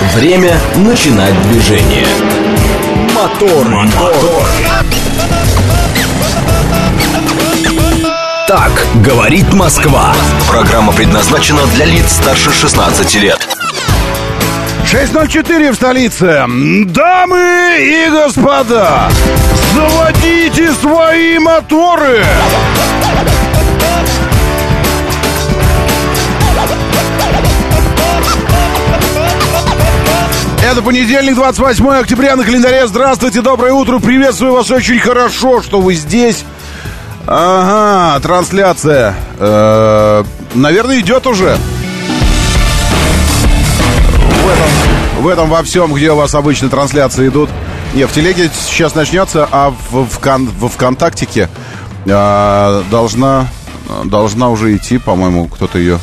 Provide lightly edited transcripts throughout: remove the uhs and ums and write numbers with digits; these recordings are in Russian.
Время начинать движение. Мотор. Так говорит Москва. Программа предназначена для лиц старше 16 лет. 6:04 в столице. Дамы и господа, заводите свои моторы. Это понедельник, 28 октября на календаре. Здравствуйте, доброе утро. Приветствую вас, очень хорошо, что вы здесь. Ага, трансляция, наверное, идет уже. В этом во всем, где у вас обычно трансляции идут. Не, в телеге сейчас начнется, а в ВКонтактике должна уже идти, по-моему, кто-то ее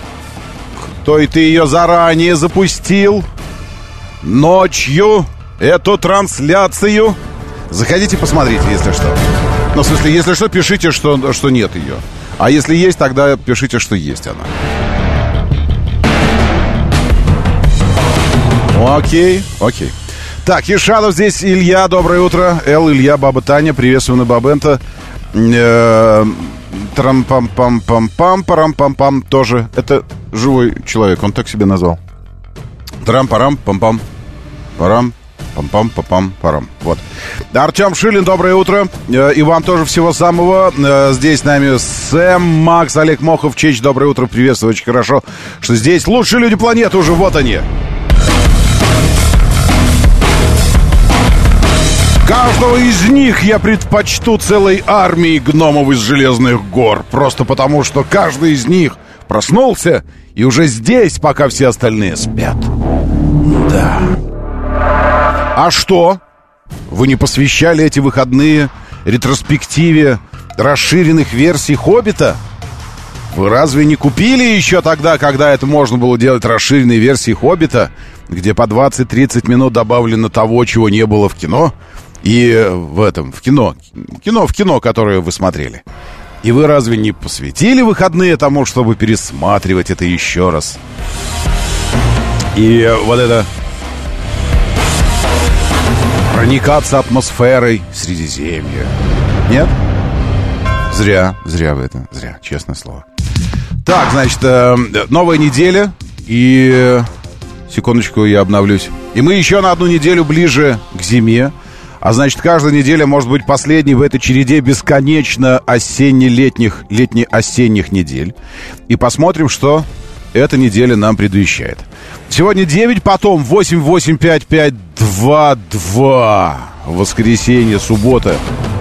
заранее запустил. Ночью эту трансляцию. Заходите, посмотрите, если что. Ну, в смысле, если что, пишите, что нет ее. А если есть, тогда пишите, что есть она. Окей. Так, Ишанов здесь, Илья, доброе утро. Илья, баба Таня, приветствую на Бабента. Трам-пам-пам-пам-пам-парам-пам-пам. Тоже, это живой человек, он так себе назвал. Трам-парам-пам-пам. Парам. Пам-пам-пам-парам. Вот. Артем Шилин, доброе утро. И вам тоже всего самого. Здесь с нами Сэм, Макс, Олег Мохов, Чеч, доброе утро. Приветствую, очень хорошо, что здесь лучшие люди планеты уже, вот они. Каждого из них я предпочту целой армии гномов из Железных гор. Просто потому, что каждый из них проснулся и уже здесь, пока все остальные спят. Да. А что? Вы не посвящали эти выходные ретроспективе расширенных версий «Хоббита»? Вы разве не купили еще тогда, когда это можно было делать расширенные версии «Хоббита», где по 20-30 минут добавлено того, чего не было в кино? И в кино, которое вы смотрели. И вы разве не посвятили выходные тому, чтобы пересматривать это еще раз? И вот это... проникаться атмосферой Средиземья. Нет? Зря вы это. Зря, честное слово. Так, значит, новая неделя. И... секундочку, я обновлюсь. И мы еще на одну неделю ближе к зиме. А значит, каждая неделя может быть последней в этой череде бесконечно летне-осенних недель. И посмотрим, что эта неделя нам предвещает. Сегодня 9, потом 8, 8, 5, 5, 2, 2. Воскресенье, суббота.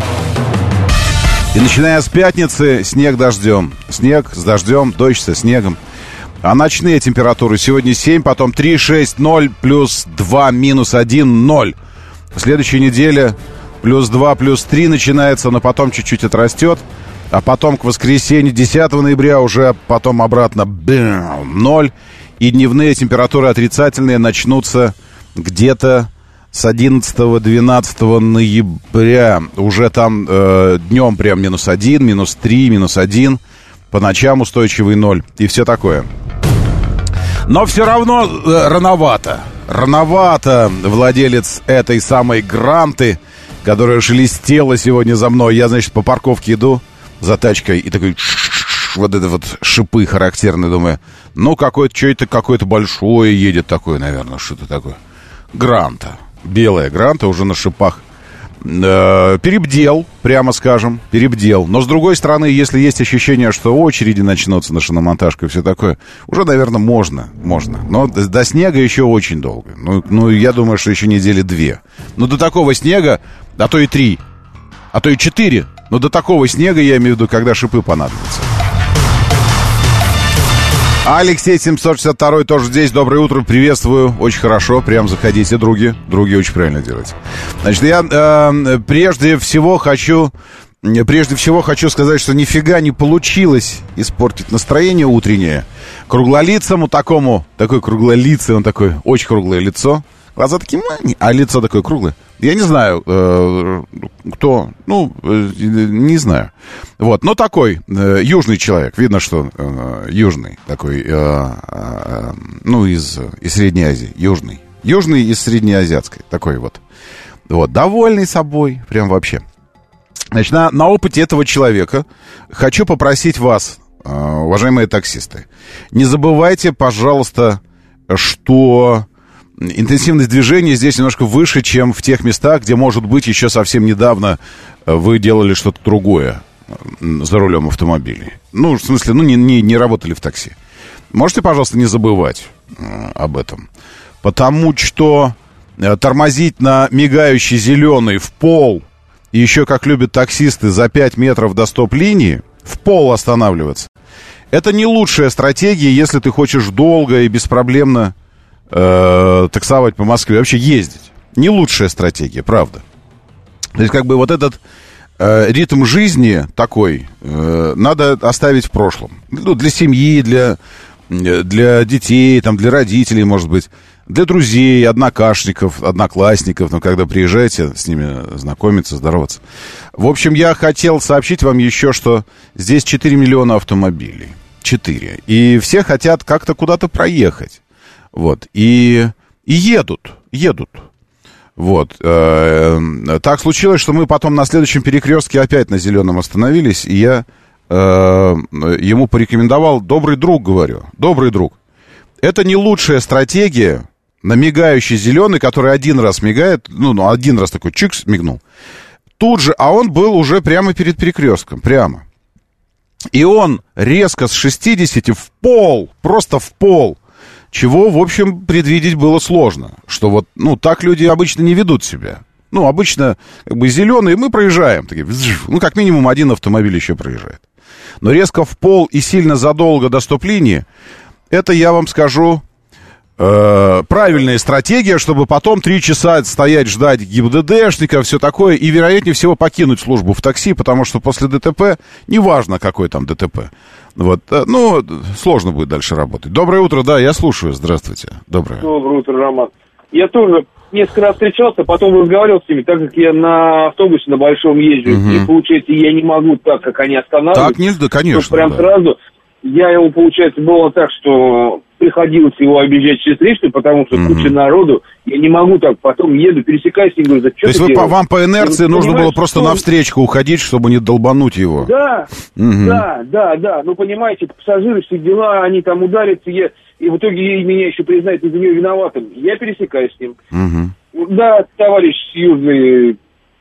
И начиная с пятницы, снег дождем. Снег с дождем, дождь со снегом. А ночные температуры сегодня 7, потом 3, 6, 0, плюс 2, минус 1, 0. Следующая неделя плюс 2, плюс 3 начинается, но потом чуть-чуть отрастет. А потом к воскресенью 10 ноября уже потом обратно 0. И дневные температуры отрицательные начнутся где-то с 11-12 ноября. Уже там днем прям минус 1, минус 3, минус 1. По ночам устойчивый 0. И все такое. Но все равно рановато. Рановато, владелец этой самой Гранты, которая шелестела сегодня за мной. Я, значит, по парковке иду за тачкой и такой... вот это вот шипы характерные, думаю. Ну, какое-то большое едет такое, наверное, что-то такое. Гранта. Белая Гранта уже на шипах. Перебдел, прямо скажем, перебдел. Но, с другой стороны, если есть ощущение, что очереди начнутся на шиномонтажку и все такое, уже, наверное, можно. Но до снега еще очень долго. Ну, я думаю, что еще недели 2. Но до такого снега, а то и 3, а то и 4. Но до такого снега, я имею в виду, когда шипы понадобятся. Алексей 762 тоже здесь. Доброе утро, приветствую. Очень хорошо, прям заходите, други. Други очень правильно делаете. Значит, я прежде всего хочу сказать, что нифига не получилось испортить настроение утреннее. Круглолицому такой круглолицый, он такой, очень круглое лицо. Глаза такие маленькие, а лицо такое круглое. Я не знаю, кто, не знаю. Вот, но такой южный человек. Видно, что южный такой, из Средней Азии. Южный. Южной и среднеазиатской. Такой вот. Вот, довольный собой, прям вообще. Значит, на опыте этого человека хочу попросить вас, уважаемые таксисты, не забывайте, пожалуйста, что интенсивность движения здесь немножко выше, чем в тех местах, где, может быть, еще совсем недавно вы делали что-то другое за рулем автомобиля. Ну, в смысле, не работали в такси. Можете, пожалуйста, не забывать об этом. Потому что тормозить на мигающий зеленый в пол, и еще, как любят таксисты, за 5 метров до стоп-линии, в пол останавливаться, это не лучшая стратегия, если ты хочешь долго и беспроблемно таксовать по Москве, вообще ездить. Не лучшая стратегия, правда. То есть, как бы вот этот ритм жизни такой надо оставить в прошлом. Ну, для семьи, для детей, там, для родителей, может быть, для друзей, одноклассников, ну, когда приезжаете с ними знакомиться, здороваться. В общем, я хотел сообщить вам еще, что здесь 4 миллиона автомобилей. 4. И все хотят как-то куда-то проехать. Вот. И едут. Вот. Так случилось, что мы потом на следующем перекрестке опять на зеленом остановились, и я ему порекомендовал, добрый друг, это не лучшая стратегия на мигающий зеленый, который один раз мигает, один раз такой чикс мигнул, тут же, а он был уже прямо перед перекрестком, прямо. И он резко с 60 в пол, просто в пол, чего, в общем, предвидеть было сложно. Что вот, так люди обычно не ведут себя. Обычно, как бы, зеленые, мы проезжаем. Такие, как минимум один автомобиль еще проезжает. Но резко в пол и сильно задолго до стоп-линии, это, я вам скажу, правильная стратегия, чтобы потом 3 часа стоять, ждать ГИБДДшника, все такое, и, вероятнее всего, покинуть службу в такси, потому что после ДТП, неважно, какой там ДТП, вот, сложно будет дальше работать. Доброе утро, да, я слушаю, здравствуйте. Доброе утро, Роман. Я тоже несколько раз встречался, потом разговаривал с ними, так как я на автобусе на большом езжу, и, получается, я не могу так, как они останавливаются. Так нельзя, конечно, прям сразу. Я ему, получается, было так, что приходилось его объезжать через встречную, потому что куча народу, я не могу так, потом еду, пересекаюсь и говорю, То есть вам по инерции нужно было просто навстречку уходить, чтобы не долбануть его? Да, да, понимаете, пассажиры, все дела, они там ударятся, и в итоге меня еще признают из-за нее виноватым. Я пересекаюсь с ним. Да, товарищ с южных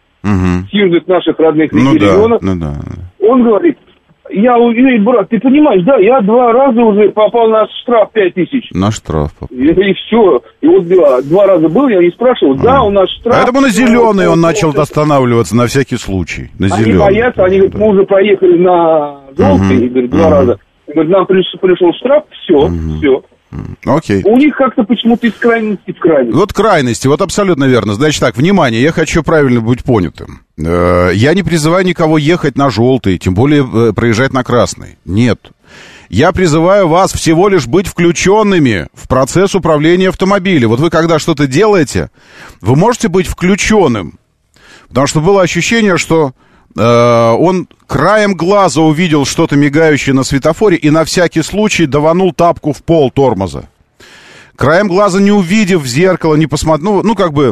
наших родных регионов, он говорит, брат, ты понимаешь, да, я 2 раза уже попал на штраф 5000. На штраф попал. И все. И вот 2 раза был, я не спрашивал, да, у нас штраф. Поэтому на зеленый он начал останавливаться на всякий случай. На зеленый. Они боятся, они говорят, мы уже проехали на желтый, говорит, 2 раза. Говорит, нам пришел штраф, все. Окей. У них как-то почему-то из крайности в крайность. Вот крайности, вот абсолютно верно. Значит так, внимание, я хочу правильно быть понятым. Я не призываю никого ехать на желтый, тем более проезжать на красный. Нет. Я призываю вас всего лишь быть включенными в процесс управления автомобилем. Вот вы когда что-то делаете, вы можете быть включенным. Потому что было ощущение, что он краем глаза увидел что-то мигающее на светофоре и на всякий случай даванул тапку в пол тормоза. Краем глаза не увидев в зеркало, не посмотрел,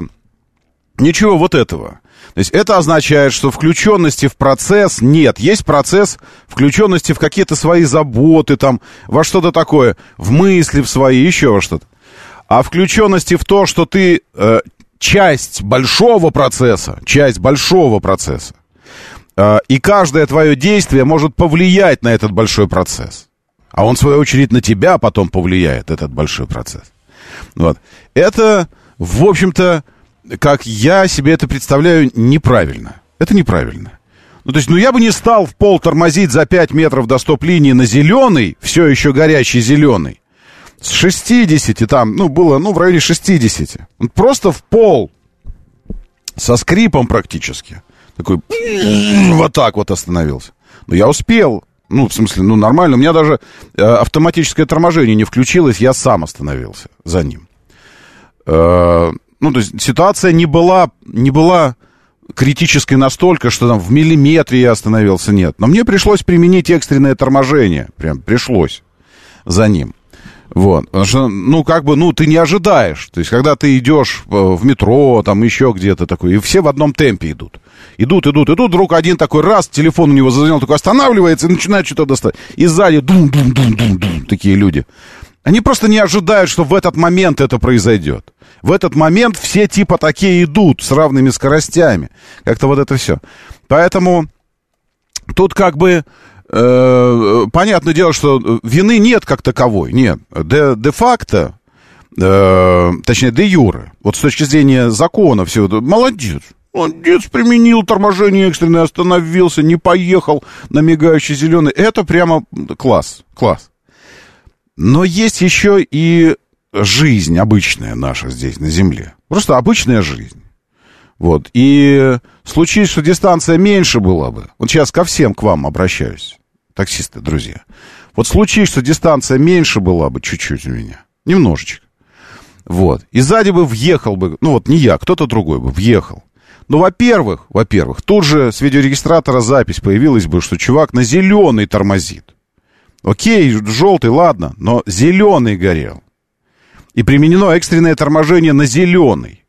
ничего вот этого. То есть это означает, что включенности в процесс нет. Есть процесс включенности в какие-то свои заботы, там, во что-то такое, в мысли в свои, еще во что-то. А включенности в то, что ты часть большого процесса, и каждое твое действие может повлиять на этот большой процесс. А он, в свою очередь, на тебя потом повлияет, этот большой процесс. Вот. Это, в общем-то, как я себе это представляю, неправильно. Это неправильно. То есть, я бы не стал в пол тормозить за 5 метров до стоп-линии на зеленый, все еще горящий зеленый. С 60 там, было, в районе 60. Он просто в пол. Со скрипом практически. Такой, вот так вот остановился. Но я успел. В смысле, нормально. У меня даже автоматическое торможение не включилось, я сам остановился за ним. То есть ситуация не была критической настолько, что там в миллиметре я остановился, нет. Но мне пришлось применить экстренное торможение. Прям пришлось за ним. Вот. Потому что, ты не ожидаешь. То есть, когда ты идешь в метро, там еще где-то такой, и все в одном темпе идут. Идут, вдруг один такой раз, телефон у него зазвонил, такой останавливается и начинает что-то достать. И сзади дум-дум-дум-дум-дум, такие люди. Они просто не ожидают, что в этот момент это произойдет. В этот момент все типа такие идут с равными скоростями. Как-то вот это все. Поэтому тут как бы понятное дело, что вины нет как таковой. Нет. Де-факто, точнее, де-юре, вот с точки зрения закона всего этого, молодец. Молодец, применил торможение экстренное, остановился, не поехал на мигающий зеленый. Это прямо класс. Но есть еще и жизнь обычная наша здесь, на земле. Просто обычная жизнь. Вот. И случись, что дистанция меньше была бы. Вот сейчас ко всем к вам обращаюсь, таксисты, друзья. Вот случись, что дистанция меньше была бы чуть-чуть у меня. Немножечко. Вот. И сзади бы въехал бы, не я, кто-то другой бы въехал. Ну, во-первых, тут же с видеорегистратора запись появилась бы, что чувак на зеленый тормозит. Окей, желтый, ладно, но зеленый горел. И применено экстренное торможение на зеленый.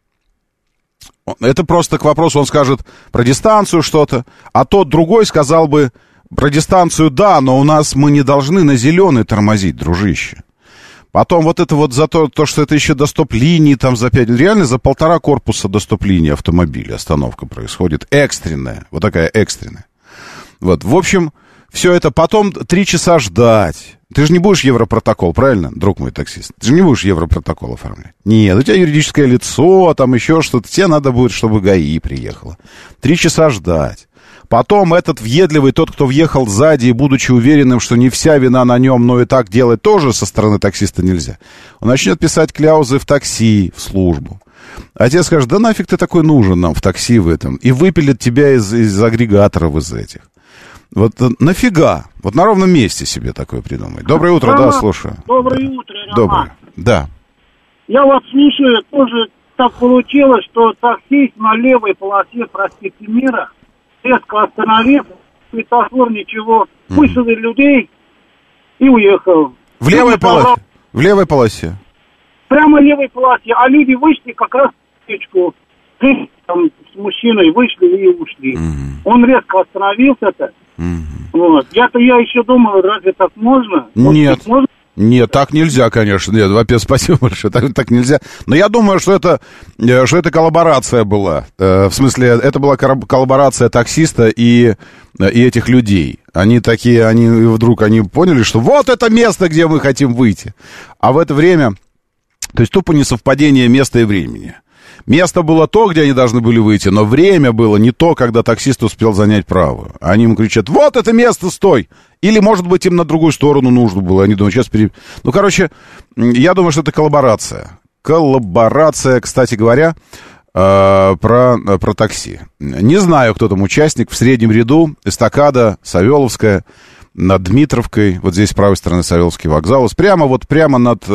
Это просто к вопросу, он скажет про дистанцию что-то, а тот другой сказал бы про дистанцию, да, но мы не должны на зеленый тормозить, дружище. Потом вот это вот за то, что это еще до стоп-линии, там за 5, реально за 1,5 корпуса до стоп-линии автомобиля остановка происходит. Экстренная, вот такая экстренная. Вот, в общем, все это потом 3 часа ждать. Ты же не будешь европротокол, правильно, друг мой таксист? Ты же не будешь европротокол оформлять. Нет, у тебя юридическое лицо, там еще что-то. Тебе надо будет, чтобы ГАИ приехало. 3 часа ждать. Потом этот въедливый, тот, кто въехал сзади, и будучи уверенным, что не вся вина на нем, но и так делать тоже со стороны таксиста нельзя, он начнет писать кляузы в такси, в службу. А тебе скажет, да нафиг ты такой нужен нам в такси в этом, и выпилит тебя из агрегаторов из этих. Вот нафига? Вот на ровном месте себе такое придумать. Доброе утро, да, слушаю. Доброе утро, Роман. Доброе, да. Я вот слушаю, тоже так получилось, что таксист на левой полосе проспекта Мира резко остановил, светофор ничего, высадил людей и уехал. В левой полосе? В левой полосе? Прямо в левой полосе, а люди вышли как раз в встречку. Там с мужчиной вышли и ушли. Он резко остановился-то. Вот. Я еще думаю, разве так можно? Нет. Нет, так нельзя, конечно. Нет, во-первых, спасибо большое, так нельзя. Но я думаю, что это коллаборация была. В смысле, это была коллаборация таксиста и этих людей. Они вдруг поняли, что вот это место, где мы хотим выйти. А в это время, то есть тупо несовпадение места и времени. Место было то, где они должны были выйти, но время было не то, когда таксист успел занять правую. Они ему кричат, вот это место, стой! Или, может быть, им на другую сторону нужно было. Они думают, сейчас я думаю, что это коллаборация. Коллаборация, кстати говоря, про такси. Не знаю, кто там участник. В среднем ряду эстакада Савеловская над Дмитровкой. Вот здесь с правой стороны Савеловский вокзал. Прямо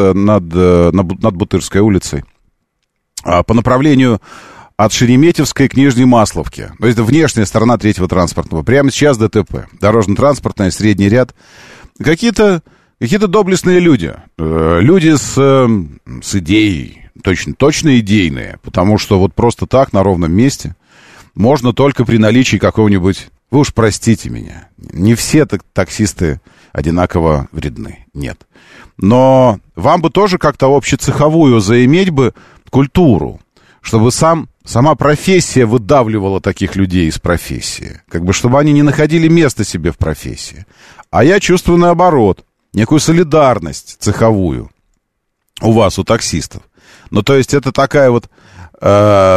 над Бутырской улицей. По направлению от Шереметьевской к Нижней Масловке. То есть это внешняя сторона третьего транспортного. Прямо сейчас ДТП. Дорожно-транспортная, средний ряд. Какие-то доблестные люди. Люди с идеей. Точно идейные. Потому что вот просто так, на ровном месте, можно только при наличии какого-нибудь... Вы уж простите меня. Не все таксисты одинаково вредны. Нет. Но вам бы тоже как-то общецеховую заиметь бы культуру, чтобы сама профессия выдавливала таких людей из профессии. Чтобы они не находили места себе в профессии. А я чувствую наоборот, некую солидарность цеховую у вас, у таксистов. Ну, то есть это такая вот... да,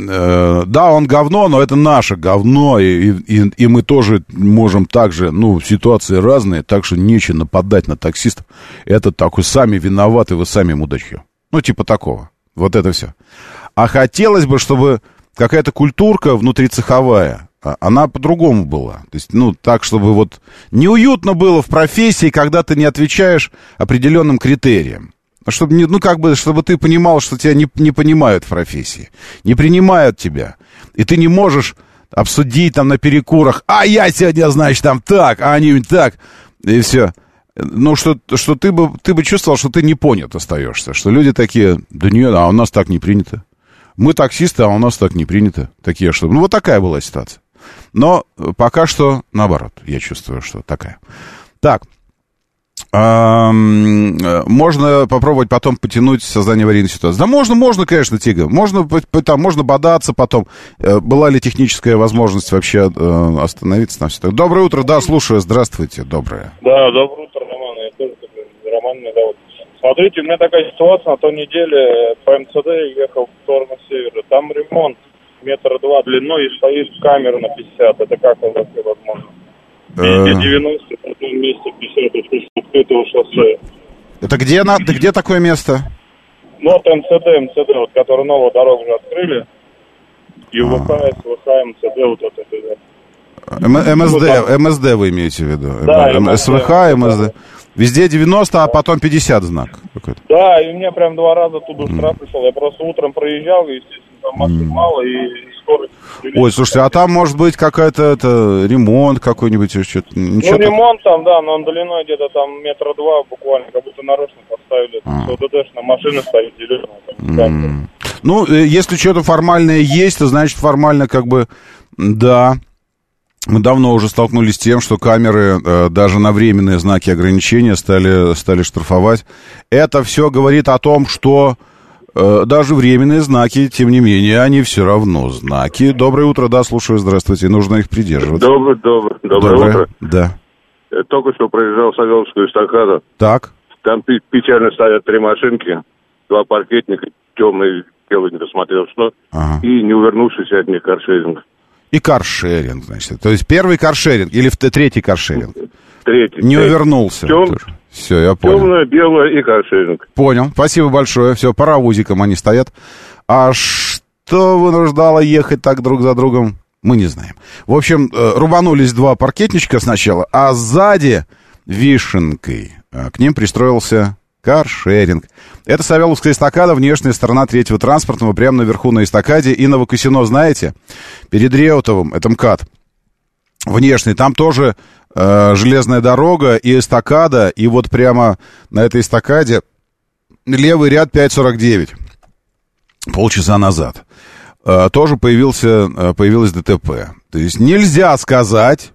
он говно, но это наше говно, и мы тоже можем так же, ситуации разные, так что нечего нападать на таксистов. Это такой, сами виноваты, вы сами мудачье. Типа такого. Вот это все. А хотелось бы, чтобы какая-то культурка внутрицеховая, она по-другому была. То есть, так, чтобы вот неуютно было в профессии, когда ты не отвечаешь определенным критериям. Чтобы, чтобы ты понимал, что тебя не понимают в профессии, не принимают тебя. И ты не можешь обсудить там на перекурах, а я сегодня, значит, там так, а они так, и все. ну, что ты бы чувствовал, что ты не понят остаешься. Что люди такие, да нет, а у нас так не принято. Мы таксисты, а у нас так не принято. Такие, что... Ну, вот такая была ситуация. Но пока что, наоборот, я чувствую, что такая. Так. Можно попробовать потом потянуть создание аварийной ситуации. Да можно, конечно, Тига. Можно бодаться потом. Была ли техническая возможность вообще остановиться на все это? Доброе утро, да, слушаю. Здравствуйте, доброе. Да, доброе утро, Роман. Я тоже Роман меня зовут. Смотрите, у меня такая ситуация. На той неделе по МЦД ехал в сторону севера. Там ремонт 2 метра длиной и стоит камера на 50. Это как вообще возможно? Везде 90, в одном месте 50, это открытого шоссе. Это где такое место? Ну, от МЦД, вот, который новую дорогу уже открыли. ЮВХ, СВХ, МЦД, вот это. МСД вы имеете в виду? Да, СВХ, МСД. Везде 90, а потом 50 знак какой-то. Да, и мне прям 2 раза оттуда штраф пришел. Я просто утром проезжал, и, естественно, там машин мало, и скорость... Ой, слушайте, а там может быть какая-то ремонт какой-нибудь? Что-то, ну, ремонт там, да, но он длиной где-то там 2 метра буквально, как будто нарочно поставили. ДДшная машина стоит зеленая. Ну, если что-то формальное есть, то значит формально как бы, да... Мы давно уже столкнулись с тем, что камеры даже на временные знаки ограничения стали штрафовать. Это все говорит о том, что даже временные знаки, тем не менее, они все равно знаки. Доброе утро, да, слушаю, здравствуйте, нужно их придерживаться. Доброе утро. Да. Я только что проезжал Савеловскую эстакаду. Так. Там печально стоят 3 машинки, 2 паркетника, темный, белый, не досмотрел что, и не увернувшийся от них каршеринг. И каршеринг, значит. То есть первый каршеринг или третий каршеринг? Третий. Не увернулся. Все, я понял. Темное, белое и каршеринг. Понял. Спасибо большое. Все, паровозиком они стоят. А что вынуждало ехать так друг за другом, мы не знаем. В общем, рубанулись 2 паркетничка сначала, а сзади вишенкой к ним пристроился каршеринг. Это Савеловская эстакада, внешняя сторона 3-го транспортного, прямо наверху на эстакаде. И Новокосино, знаете, перед Реутовым, это МКАД, внешний, там тоже железная дорога и эстакада, и вот прямо на этой эстакаде левый ряд 549. Полчаса назад тоже появилось ДТП. То есть нельзя сказать,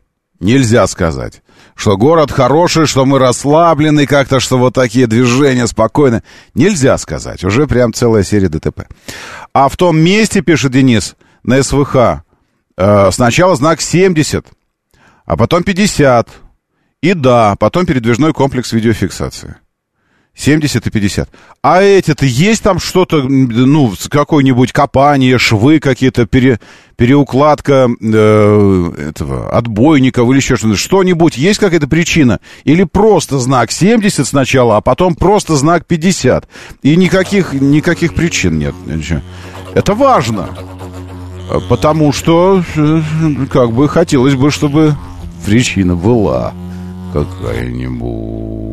что город хороший, что мы расслаблены как-то, что вот такие движения спокойно. Нельзя сказать. Уже прям целая серия ДТП. А в том месте, пишет Денис, на СВХ, сначала знак 70, а потом 50. И да, потом передвижной комплекс видеофиксации. 70 и 50. А эти-то есть там что-то, ну, какое-нибудь копание, швы какие-то, переукладка этого отбойников или еще что-то? Что-нибудь, есть какая-то причина? Или просто знак 70 сначала, а потом просто знак 50? И никаких причин нет. Это важно. Потому что, как бы, хотелось бы, чтобы причина была какая-нибудь.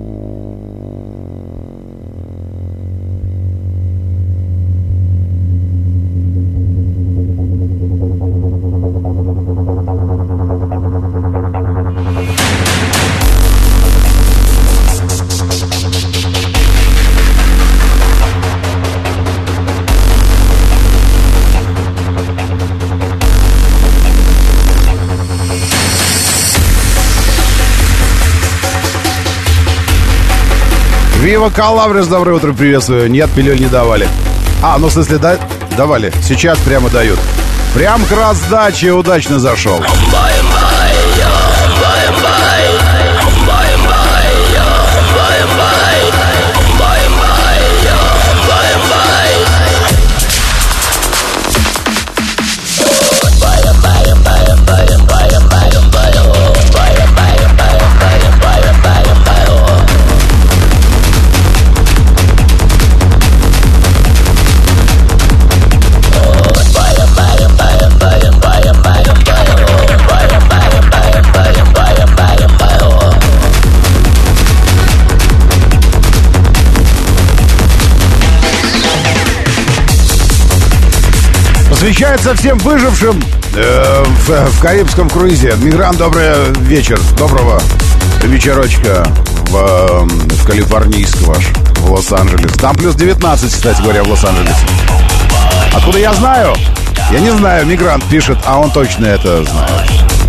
Вива Калабрис, доброе утро, приветствую. Нет, пилюль не давали. Ну, в смысле, да, давали. Сейчас прямо дают. Прям к раздаче удачно зашел. Посвящается всем выжившим в Карибском круизе. Мигрант, добрый вечер. Доброго вечерочка. в калифорнийского аж, в Лос-Анджелес. Там плюс 19, кстати говоря, в Лос-Анджелесе. Откуда я знаю? Я не знаю, мигрант пишет, а он точно это знает.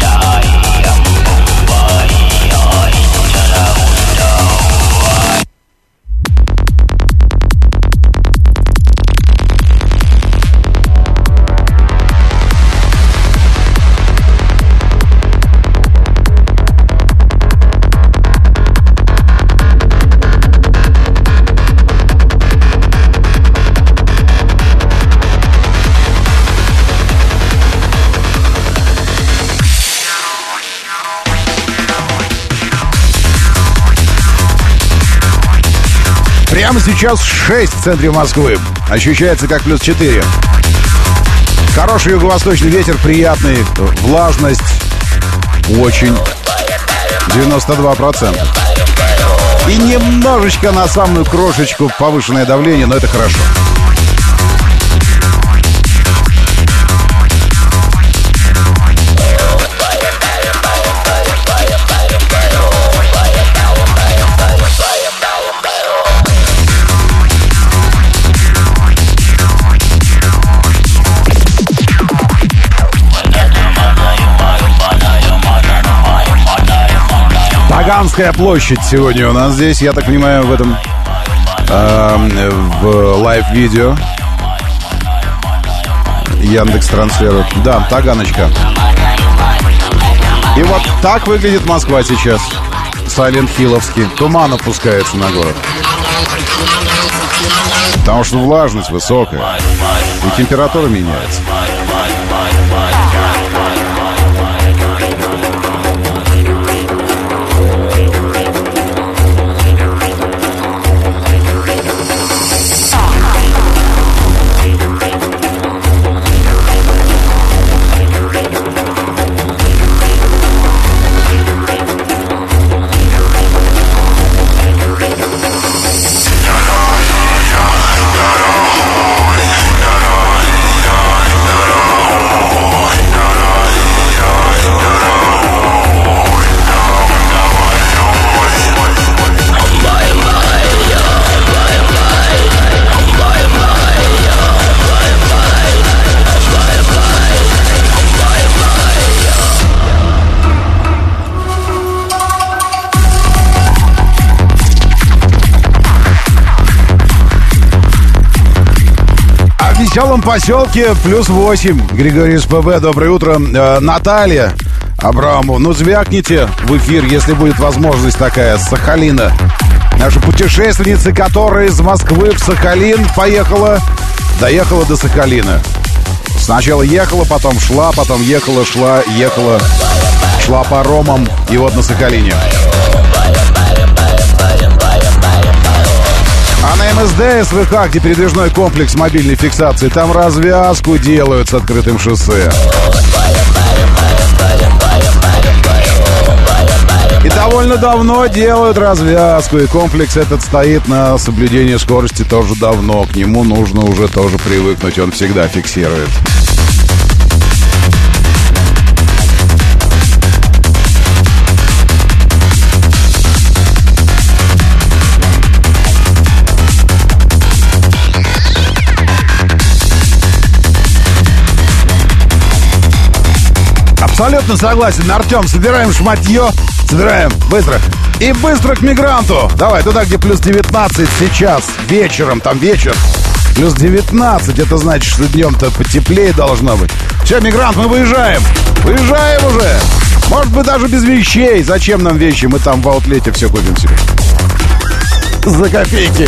Прямо сейчас 6 в центре Москвы. Ощущается как плюс 4. Хороший юго-восточный ветер, приятный. Влажность очень. 92%. И немножечко на самую крошечку повышенное давление, но это хорошо. Таганская площадь сегодня у нас здесь, я так понимаю, в этом в лайв-видео Яндекс транслирует. Да, Таганочка. И вот так выглядит Москва сейчас. Сайлент-Хилловский. Туман опускается на город. Потому что влажность высокая. И температура меняется. В веселом поселке плюс 8. Григорий СПБ, доброе утро. Наталья Абрамова, ну звякните в эфир, если будет возможность такая, с Сахалина. Наша путешественница, которая из Москвы в Сахалин доехала до Сахалина. Сначала ехала, потом шла, потом ехала, шла паромом, и вот на Сахалине. А на МСД СВХ, где передвижной комплекс мобильной фиксации, там развязку делают с открытым шоссе. И довольно давно делают развязку, и комплекс этот стоит на соблюдении скорости тоже давно. К нему нужно уже тоже привыкнуть, он всегда фиксирует. Абсолютно согласен. Артем, собираем шматье. Собираем. Быстро. И быстро к мигранту. Давай, туда, где плюс 19 сейчас. Вечером. Там вечер. Плюс 19. Это значит, что днем-то потеплее должно быть. Все, мигрант, мы выезжаем. Выезжаем уже. Может быть, даже без вещей. Зачем нам вещи? Мы там в аутлете все купим себе. За копейки.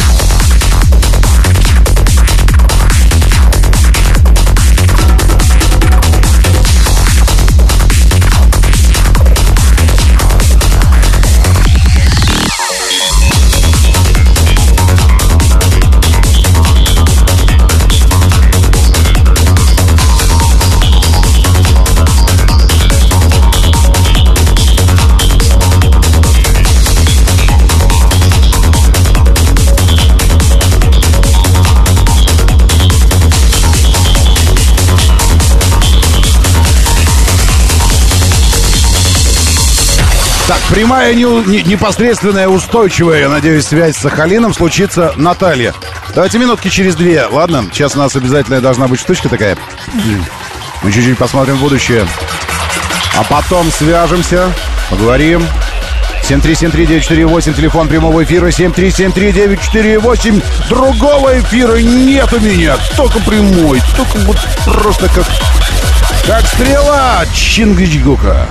прямая, непосредственная, устойчивая, я надеюсь, связь с Сахалином случится, Наталья. Давайте минутки через 2, ладно? Сейчас у нас обязательно должна быть штучка такая. Мы чуть-чуть посмотрим в будущее. А потом свяжемся, поговорим. 7373948, телефон прямого эфира, 7373948. Другого эфира нет у меня, только прямой, только вот просто как стрела Чингичгука.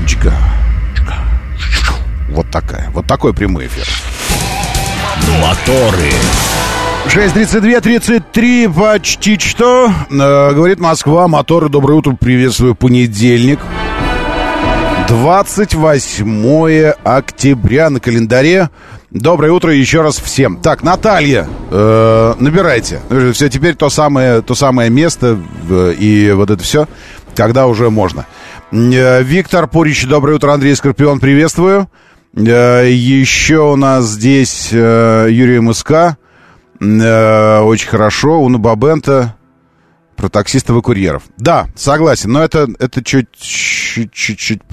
Вот такой прямой эфир. Моторы. 6:32:33 почти что. Говорит Москва, моторы, доброе утро, приветствую, понедельник. 28 октября на календаре. Доброе утро еще раз всем. Так, Наталья, набирайте. Все, теперь то самое место и вот это все, когда уже можно. Виктор Пурич, доброе утро. Андрей Скорпион, приветствую. Еще у нас здесь Юрий МСК. Очень хорошо. Уна Бабента. Про таксистов и курьеров. Да, согласен, но это чуть-чуть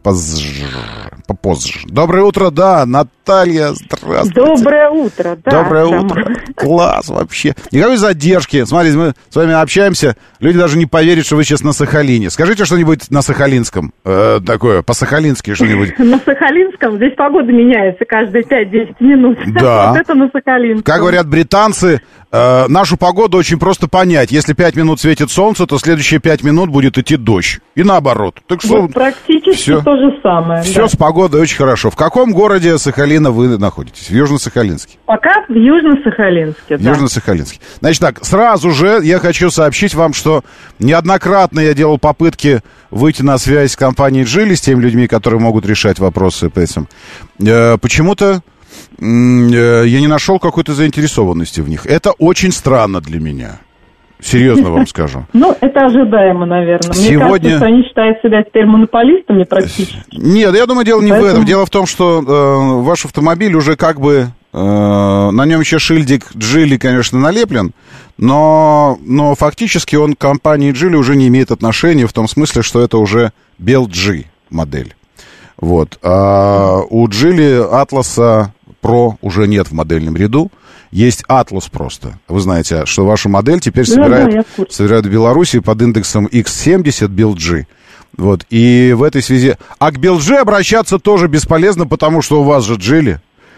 попозже. Доброе утро, да, Наталья, здравствуйте. Доброе утро, да. Доброе утро. Класс вообще. Никакой задержки. Смотрите, мы с вами общаемся, люди даже не поверят, что вы сейчас на Сахалине. Скажите что-нибудь на сахалинском, такое, по-сахалински что-нибудь. На Сахалинском? Здесь погода меняется каждые 5-10 минут. Да. Вот это на Сахалинском. Как говорят британцы, нашу погоду очень просто понять. Если 5 минут светит солнце, то следующие 5 минут будет идти дождь. И наоборот. Так что вот практически то же самое. Все, да. С погодой очень хорошо. В каком городе Сахалина вы находитесь? В Южно-Сахалинске? Пока в Южно-Сахалинске, да. Южно-Сахалинске. Значит так, сразу же я хочу сообщить вам, что неоднократно я делал попытки выйти на связь с компанией Geely, с теми людьми, которые могут решать вопросы по этим. Почему-то я не нашел какой-то заинтересованности в них. Это очень странно для меня. Серьезно вам скажу. Ну, это ожидаемо, наверное. Мне кажется, что они считают себя теперь монополистами практически. Нет, я думаю, дело не в этом. Дело в том, что ваш автомобиль уже как бы... на нем еще шильдик Geely, конечно, налеплен, но фактически он к компании Geely уже не имеет отношения в том смысле, что это уже BelG модель. Вот. А у Geely Atlas Pro уже нет в модельном ряду. Есть Atlas просто. Вы знаете, что вашу модель теперь собирают в Беларуси под индексом X70 BelG. Вот. И в этой связи... А к BelG обращаться тоже бесполезно, потому что у вас же Geely.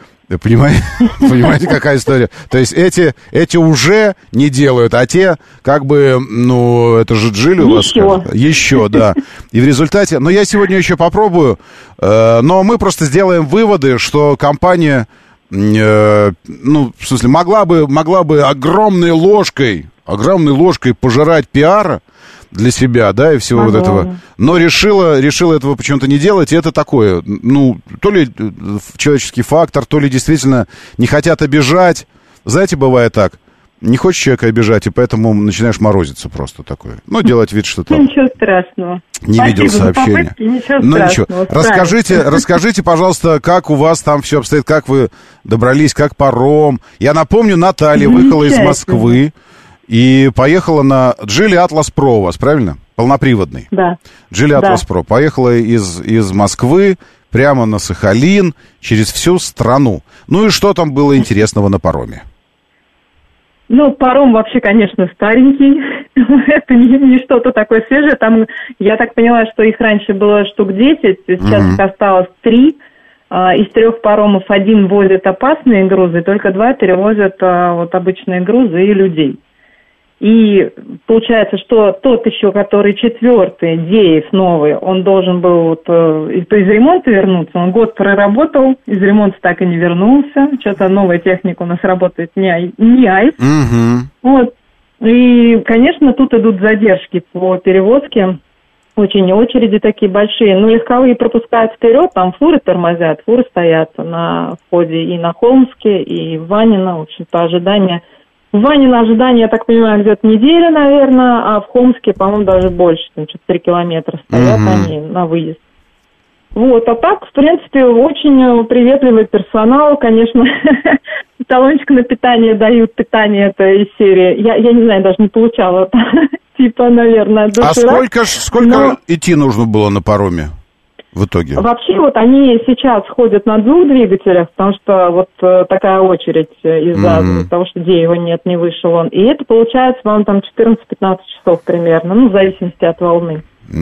Понимаете, какая история? То есть эти уже не делают, а те, как бы, ну, это же Geely у вас. Еще, да. И в результате... Но я сегодня еще попробую, но мы просто сделаем выводы, что компания... ну, в смысле, могла бы огромной ложкой пожирать пиара для себя, да, и всего вот этого. Но решила этого почему-то не делать, и это такое, ну, то ли человеческий фактор, то ли действительно не хотят обижать. Знаете, бывает так. Не хочешь человека обижать, и поэтому начинаешь морозиться просто такое. Ну, делать вид, что там... Ничего страшного. Не видел сообщения. Ничего. Расскажите, пожалуйста, как у вас там все обстоит, как вы добрались, как паром. Я напомню, Наталья выехала из Москвы и поехала на Geely Atlas Pro у вас, правильно? Полноприводный. Да. Geely Atlas Pro. Поехала из Москвы прямо на Сахалин через всю страну. Ну и что там было интересного на пароме? Ну, паром вообще, конечно, старенький. Это не что-то такое свежее. Там, я так поняла, что их раньше было штук 10, сейчас их осталось 3. Из 3 паромов 1 возит опасные грузы, только 2 перевозят вот обычные грузы и людей. И получается, что тот еще, который 4-й, Деев новый, он должен был вот из ремонта вернуться. Он год проработал, из ремонта так и не вернулся. Что-то новая техника у нас работает не АИС. Вот. И, конечно, тут идут задержки по перевозке. Очень очереди такие большие. Ну, легковые пропускают вперед, там фуры тормозят, фуры стоят на входе и на Холмске, и в Ванино, в общем, по ожиданию. В Ванино ожидание, я так понимаю, где-то неделя, наверное, а в Холмске, по-моему, даже больше, там что-то 3 километра стоят они на выезд. Вот, а так, в принципе, очень приветливый персонал, конечно, талончик на питание дают, питание это из серии, я не знаю, даже не получала, типа, наверное, доширак. А сколько идти нужно было на пароме? в итоге? Вообще, вот они сейчас ходят на 2 двигателях, потому что вот такая очередь из-за того, что Деева нет, не вышел он. И это получается, по-моему, там 14-15 часов примерно, ну, в зависимости от волны.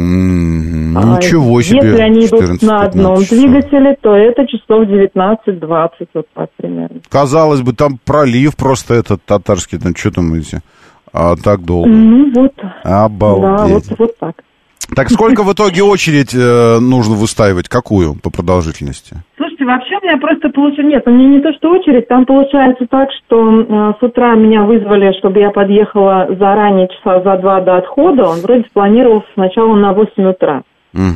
Ничего себе. Если они идут на одном двигателе, то это часов 19-20, вот так примерно. Казалось бы, там пролив просто этот татарский, там что там эти, а так долго. Ну, вот. Обалдеть. Да, вот так. Так сколько в итоге очередь нужно выстаивать? Какую по продолжительности? Слушайте, вообще у меня просто получилось... Нет, у меня не то, что очередь. Там получается так, что с утра меня вызвали, чтобы я подъехала заранее, часа за 2 до отхода. Он вроде спланировался сначала на 8 утра.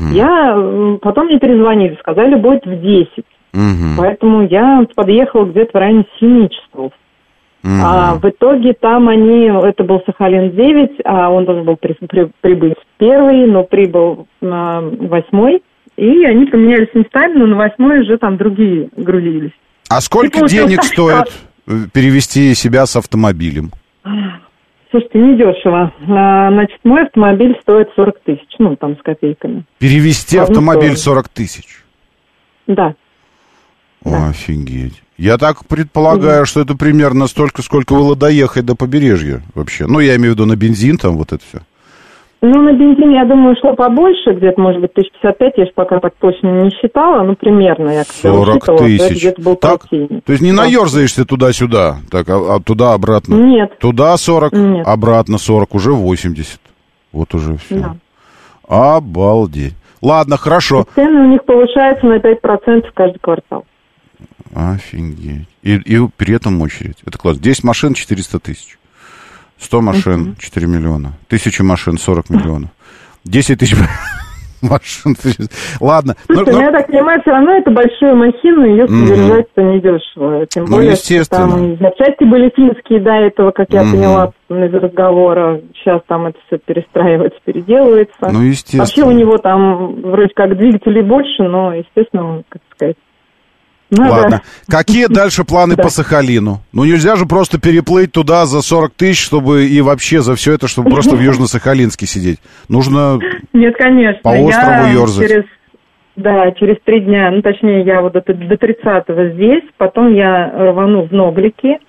Потом мне перезвонили, сказали, будет в 10. Поэтому я подъехала где-то в районе 7 часов. А в итоге там это был Сахалин-9, а он должен был прибыть в 1, но прибыл на 8, и они поменялись местами, но на 8 уже там другие грузились. А сколько денег стоит перевезти себя с автомобилем? Слушайте, недешево. Значит, мой автомобиль стоит 40 тысяч, ну, там, с копейками. Перевезти автомобиль 40 тысяч? Да. О, офигеть. Я так предполагаю, что это примерно столько, сколько было доехать до побережья вообще. Ну, я имею в виду на бензин, там вот это все. Ну, на бензин, я думаю, шло побольше, где-то, может быть, 1055, я же пока так точно не считала, ну, примерно, я когда 40 тысяч. где-то был полтинник. То есть не наерзаешься туда-сюда, так, а туда-обратно? Нет. Туда 40, Нет. обратно 40, уже 80. Вот уже все. Да. Обалдеть. Ладно, хорошо. Цены у них повышаются на 5% каждый квартал. Офигеть. И при этом очередь. Это класс. 10 машин 400 тысяч. 100 машин 4 миллиона. 1000 машин 40 миллионов. 10 тысяч машин. Ладно. Слушай, я так понимаю, все равно это большую махину, ее содержать-то недешево. Тем более, естественно. Там и запчасти были финские до этого, как я поняла из разговора. Сейчас там это все перестраивается, переделывается. Ну, естественно. Вообще у него там вроде как двигателей больше, но, естественно, он, как сказать... Ладно. Какие дальше планы по Сахалину? Ну, нельзя же просто переплыть туда за 40 тысяч, чтобы и вообще за все это, чтобы просто в Южно-Сахалинске сидеть. Нужно Нет, конечно. по острову ерзать. Через 3 дня, ну, точнее, я вот до 30-го здесь, потом я рвану в Ноглики.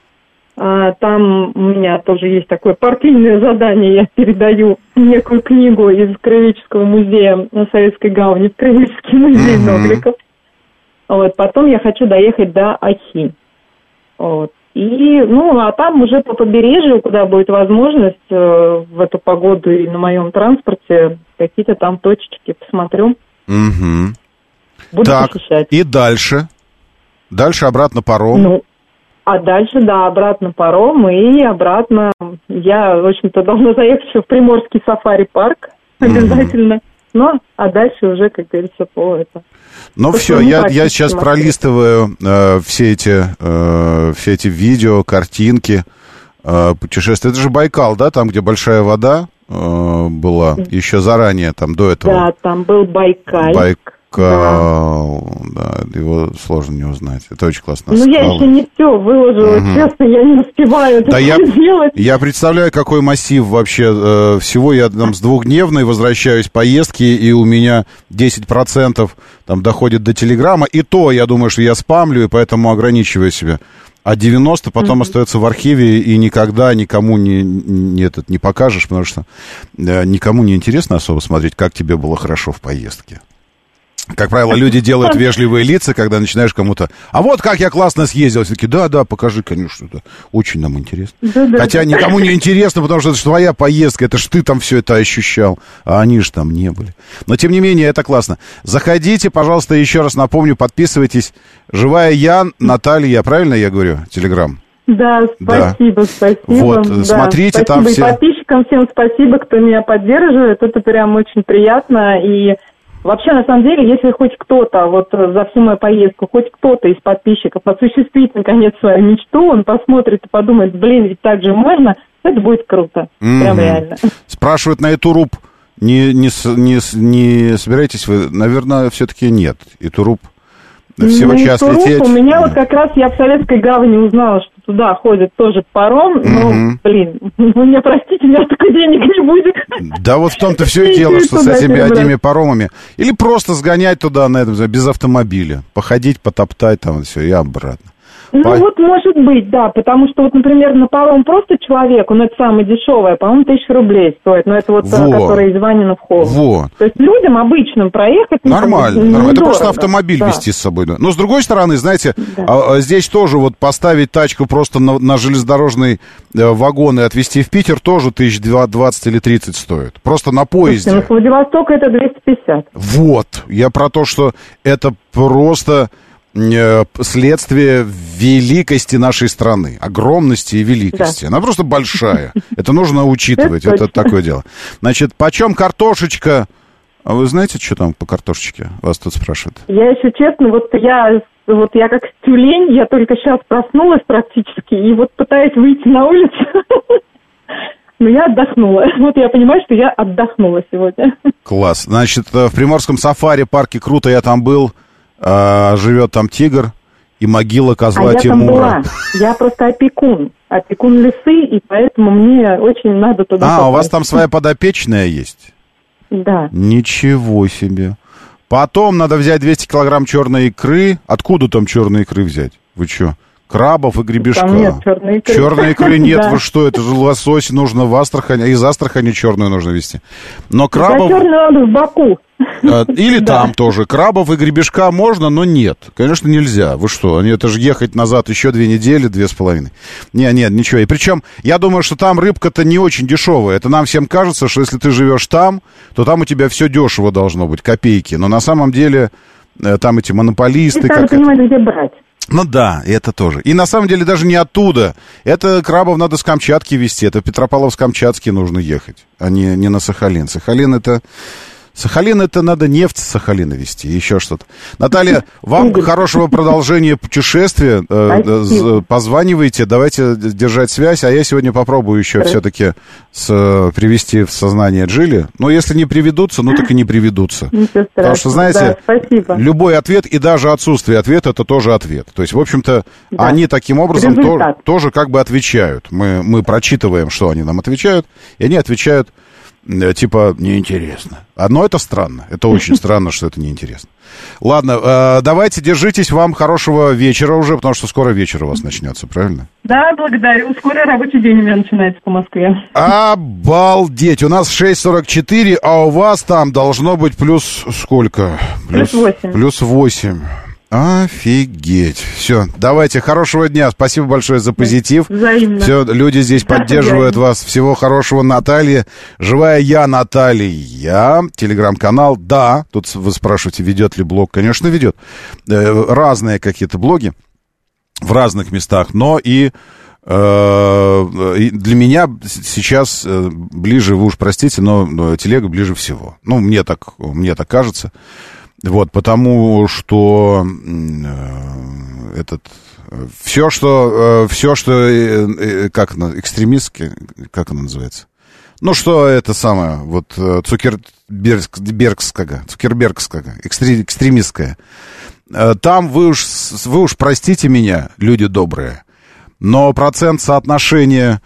Там у меня тоже есть такое партийное задание, я передаю некую книгу из Краеведческого музея Советской гавани в Краеведческий музей Ногликов. Вот, потом я хочу доехать до Ахи. Вот. И, а там уже по побережью, куда будет возможность в эту погоду и на моем транспорте, какие-то там точечки посмотрю. Буду посещать. И дальше? Дальше обратно паром? А дальше, да, обратно паром и обратно. Я, в общем-то, должна заехать еще в Приморский сафари-парк обязательно. А дальше уже, как говорится, по это. Ну все, я сейчас пролистываю все эти видео, картинки путешествия. Это же Байкал, да, там, где большая вода была еще заранее, там до этого. Да, там был Байкал. Да, его сложно не узнать. Это очень классно. Ну, я еще не все выложила, честно, я не успеваю это делать. Я представляю, какой массив вообще всего. Я там с 2-дневной возвращаюсь поездки, и у меня 10% там доходит до Телеграма. И то, я думаю, что я спамлю, и поэтому ограничиваю себя. А 90 потом остается в архиве, и никогда никому не покажешь, потому что никому не интересно особо смотреть, как тебе было хорошо в поездке. Как правило, люди делают вежливые лица, когда начинаешь кому-то... А вот как я классно съездил. Все-таки, да, покажи, конечно, это очень нам интересно. Хотя никому не интересно, потому что это же твоя поездка, это ж ты там все это ощущал, а они же там не были. Но, тем не менее, это классно. Заходите, пожалуйста, еще раз напомню, подписывайтесь. Живая Ян, Наталья, правильно я говорю, Телеграм? Да, спасибо. Вот, да, смотрите, спасибо. там все... И подписчикам всем спасибо, кто меня поддерживает. Это прям очень приятно. И вообще, на самом деле, если хоть кто-то, вот за всю мою поездку, хоть кто-то из подписчиков осуществит, наконец, свою мечту, он посмотрит и подумает, ведь так же можно, это будет круто. Прям реально. Спрашивают на Итуруп, не собираетесь вы? Наверное, все-таки нет. Итуруп всего час лететь. У меня вот как раз я в Советской Гавани узнала, что туда ходит тоже паром, но, блин, вы мне простите, у меня такой денег не будет. Да вот в том-то все и дело, что с этими одними паромами. Или просто сгонять туда на этом, без автомобиля, походить, потоптать там, все, и обратно. Ну вот может быть, да, потому что вот, например, на паром просто человеку, ну это самое дешевое, по-моему, 1000 рублей стоит, но это вот который из Ванина в Холм. Вот. То есть людям обычным проехать... Нормально. Это просто автомобиль вести с собой. Да. Но с другой стороны, знаете, здесь тоже вот поставить тачку просто на железнодорожный вагон и отвезти в Питер тоже 1020 или 30 стоит. Просто на поезде. Слушайте, ну с Владивостока это 250. Вот. Я про то, что это просто... следствие великости нашей страны, огромности и великости. Да. Она просто большая. Это нужно учитывать. Это такое дело. Значит, почем картошечка? А вы знаете, что там по картошечке? Вас тут спрашивают. Я, если честно, я как тюлень, я только сейчас проснулась практически, и вот пытаюсь выйти на улицу. Но я отдохнула. Вот я понимаю, что я отдохнула сегодня. Класс. Значит, в Приморском сафари-парке круто, я там был. Живет там тигр и могила козла Тимура. Я просто опекун лисы, и поэтому мне очень надо туда попасть. У вас там своя подопечная есть? Да. Ничего себе. Потом надо взять 200 килограмм черной икры. Откуда там черной икры взять? Вы что? Крабов и гребешка. Там нет черной икры. Черной икры нет, вы что, это же лосось нужно в Астрахани, из Астрахани черную нужно везти. Но крабов... Да, черную надо в Баку. Или там тоже. Крабов и гребешка можно, но нет. Конечно, нельзя. Вы что, это же ехать назад еще 2 недели, 2,5. Нет, ничего. И причем, я думаю, что там рыбка-то не очень дешевая. Это нам всем кажется, что если ты живешь там, то там у тебя все дешево должно быть, копейки. Но на самом деле там эти монополисты... Ты там понимаешь, где брать. Ну да, это тоже. И на самом деле даже не оттуда. Это крабов надо с Камчатки везти. Это в Петропавловск-Камчатский нужно ехать, а не на Сахалин. Сахалин это надо нефть с Сахалина везти, еще что-то. Наталья, вам хорошего продолжения путешествия. Позванивайте, давайте держать связь. А я сегодня попробую еще все-таки привести в сознание Джилли. Но если не приведутся, так и не приведутся. Потому что, знаете, любой ответ и даже отсутствие ответа — это тоже ответ. То есть, в общем-то, они таким образом тоже как бы отвечают. Мы прочитываем, что они нам отвечают, и они отвечают типа неинтересно. Но это странно. Это очень странно, что это неинтересно. Ладно, давайте, держитесь. Вам хорошего вечера уже, потому что скоро вечер у вас начнется, правильно? Да, благодарю. Скоро рабочий день у меня начинается по Москве. Обалдеть. У нас 6:44, а у вас там должно быть плюс сколько? Плюс 8. Плюс 8. Офигеть. Все, давайте, хорошего дня. Спасибо большое за позитив. Взаимно. Все, люди здесь поддерживают вас. Всего хорошего, Наталья. Живая я, Наталья. Телеграм-канал. Да, тут вы спрашиваете, ведет ли блог. Конечно, ведет. Разные какие-то блоги в разных местах. Но и для меня сейчас ближе, вы уж простите, но телега ближе всего. Ну, мне так кажется. Вот, потому что все, что экстремистское, как оно называется? Ну, что это самое, вот, цукербергское, экстремистское. Там вы уж простите меня, люди добрые, но процент соотношения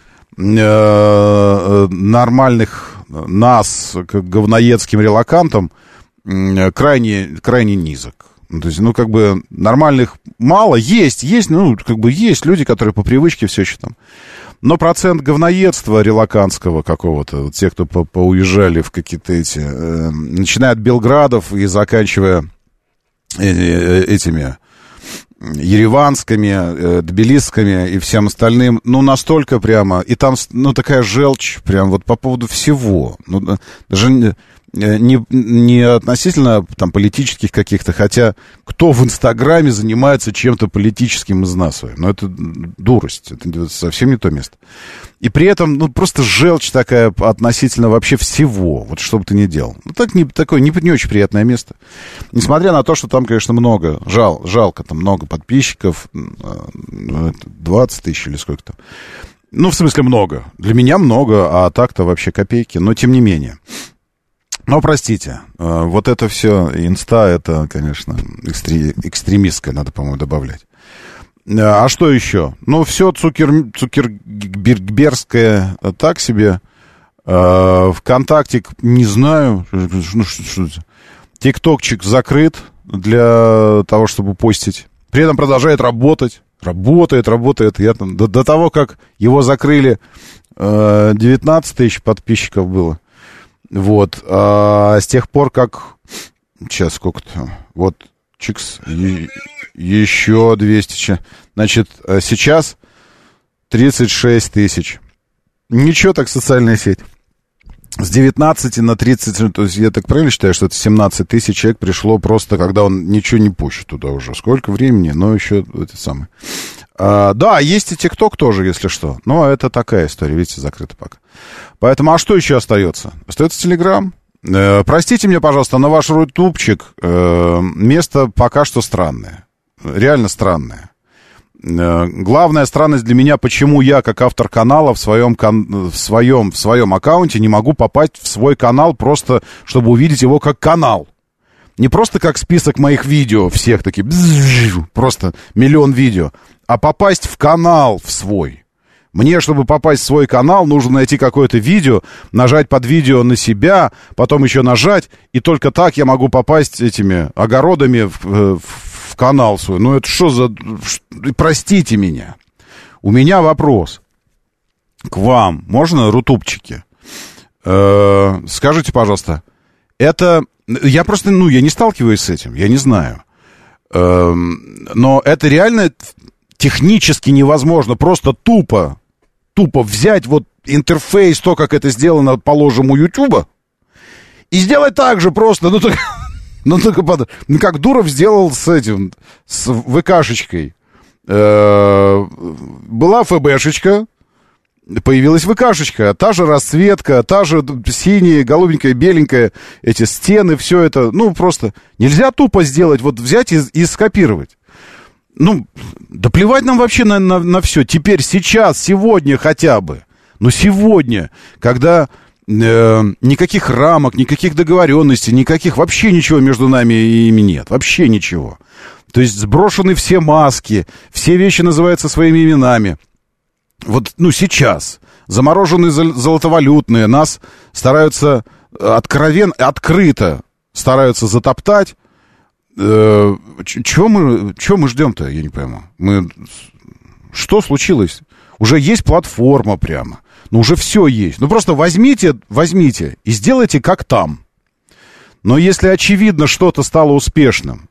нормальных нас к говноедским релокантам крайне низок. То есть, как бы нормальных мало, есть люди, которые по привычке все еще там. Но процент говноедства релокантского какого-то, вот те, кто поуезжали в какие-то начиная от Белградов и заканчивая этими ереванскими, тбилисскими и всем остальным, настолько прямо, и там, такая желчь прям вот по поводу всего. Даже не относительно там политических каких-то, хотя кто в Инстаграме занимается чем-то политическим из нас? Это дурость, это совсем не то место. И при этом, просто желчь такая относительно вообще всего, вот что бы ты ни делал. Такое не очень приятное место. Несмотря на то, что там, конечно, много, жалко, там много подписчиков, 20 тысяч или сколько там. В смысле много. Для меня много, а так-то вообще копейки, но тем не менее. Но, простите, вот это все, инста, это, конечно, экстремистское, надо, по-моему, добавлять. А что еще? Ну, все цукербергское так себе. ВКонтакте, не знаю, ну, что это? ТикТокчик закрыт для того, чтобы постить. При этом продолжает работать. Работает. Я там, до того, как его закрыли, 19 тысяч подписчиков было. Вот. А с тех пор, как... Сейчас сколько-то... Вот, чикс. Еще 200. Значит, сейчас 36 тысяч. Ничего так, социальная сеть. С 19 на 30, то есть я так правильно считаю, что это 17 тысяч человек пришло просто, когда он ничего не пущет туда уже. Сколько времени, но еще это самое. Да, есть и ТикТок тоже, если что. Но это такая история, видите, закрыта пока. Поэтому, а что еще остается? Остается Телеграм. Простите меня, пожалуйста, но ваш рутубчик место пока что странное. Реально странное. Главная странность для меня, почему я, как автор канала, в своем аккаунте не могу попасть в свой канал просто, чтобы увидеть его как канал. Не просто как список моих видео, всех такие, просто миллион видео, а попасть в канал в свой. Мне, чтобы попасть в свой канал, нужно найти какое-то видео, нажать под видео на себя, потом еще нажать, и только так я могу попасть этими огородами в канал свой. Ну, это что за... Простите меня. У меня вопрос к вам. Можно, рутубчики? Скажите, пожалуйста, это... Я просто, я не сталкиваюсь с этим, я не знаю. Но это реально технически невозможно. Просто тупо взять вот интерфейс, то, как это сделано, положим, у Ютуба, и сделать так же просто, как Дуров сделал с этим, с ВКшечкой. Была ФБшечка, появилась ВКшечка, та же расцветка, та же синяя, голубенькая, беленькая, эти стены, все это, просто нельзя тупо сделать, вот взять и скопировать. Да плевать нам вообще на все. Теперь, сейчас, сегодня хотя бы. Сегодня, когда никаких рамок, никаких договоренностей, никаких, вообще ничего между нами и ими нет. Вообще ничего. То есть сброшены все маски, все вещи называются своими именами. Вот, сейчас. Замороженные золотовалютные, нас стараются открыто стараются затоптать. Чего мы ждем-то, я не пойму. Что случилось? Уже есть платформа прямо. Уже все есть. Просто возьмите и сделайте как там. Но если очевидно, что-то стало успешным,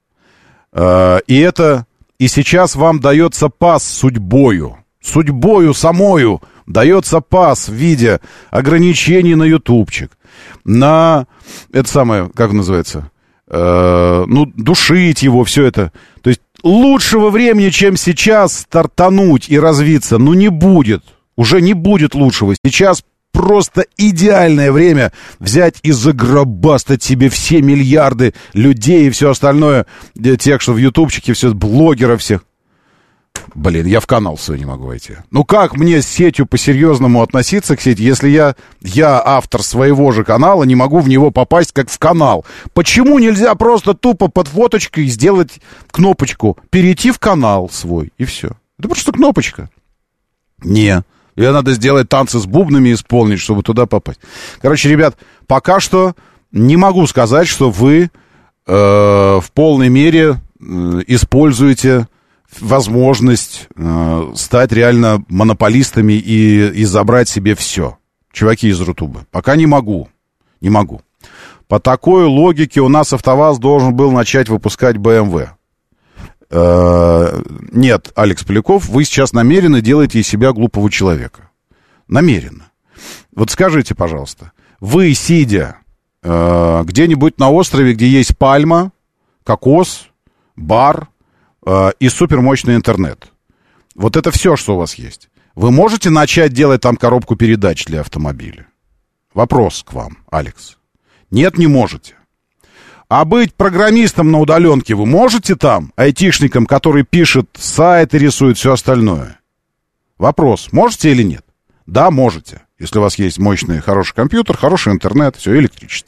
и сейчас вам дается пас судьбою самою дается пас в виде ограничений на ютубчик, на это самое, как называется, душить его, все это. То есть лучшего времени, чем сейчас, стартануть и развиться, не будет. Уже не будет лучшего. Сейчас просто идеальное время взять и загробастать себе все миллиарды людей и все остальное, тех, что в ютубчике, все блогеров всех. Блин, я в канал свой не могу войти. Как мне с сетью по-серьезному относиться к сети, если я автор своего же канала, не могу в него попасть как в канал? Почему нельзя просто тупо под фоточкой сделать кнопочку «Перейти в канал свой» и все? Это просто кнопочка. Не. Ее надо сделать танцы с бубнами исполнить, чтобы туда попасть. Короче, ребят, пока что не могу сказать, что вы в полной мере используете возможность стать реально монополистами и забрать себе все. Чуваки из Рутуба. Пока не могу. Не могу. По такой логике у нас АвтоВАЗ должен был начать выпускать BMW. Нет, Алекс Поляков, вы сейчас намеренно делаете из себя глупого человека. Намеренно. Вот скажите, пожалуйста, вы, сидя где-нибудь на острове, где есть пальма, кокос, бар и супермощный интернет, вот это все, что у вас есть, вы можете начать делать там коробку передач для автомобиля? Вопрос к вам, Алекс. Нет, не можете. А быть программистом на удаленке вы можете там, айтишником, который пишет сайты, рисует, все остальное? Вопрос, можете или нет? Да, можете. Если у вас есть мощный, хороший компьютер, хороший интернет, все, электричество.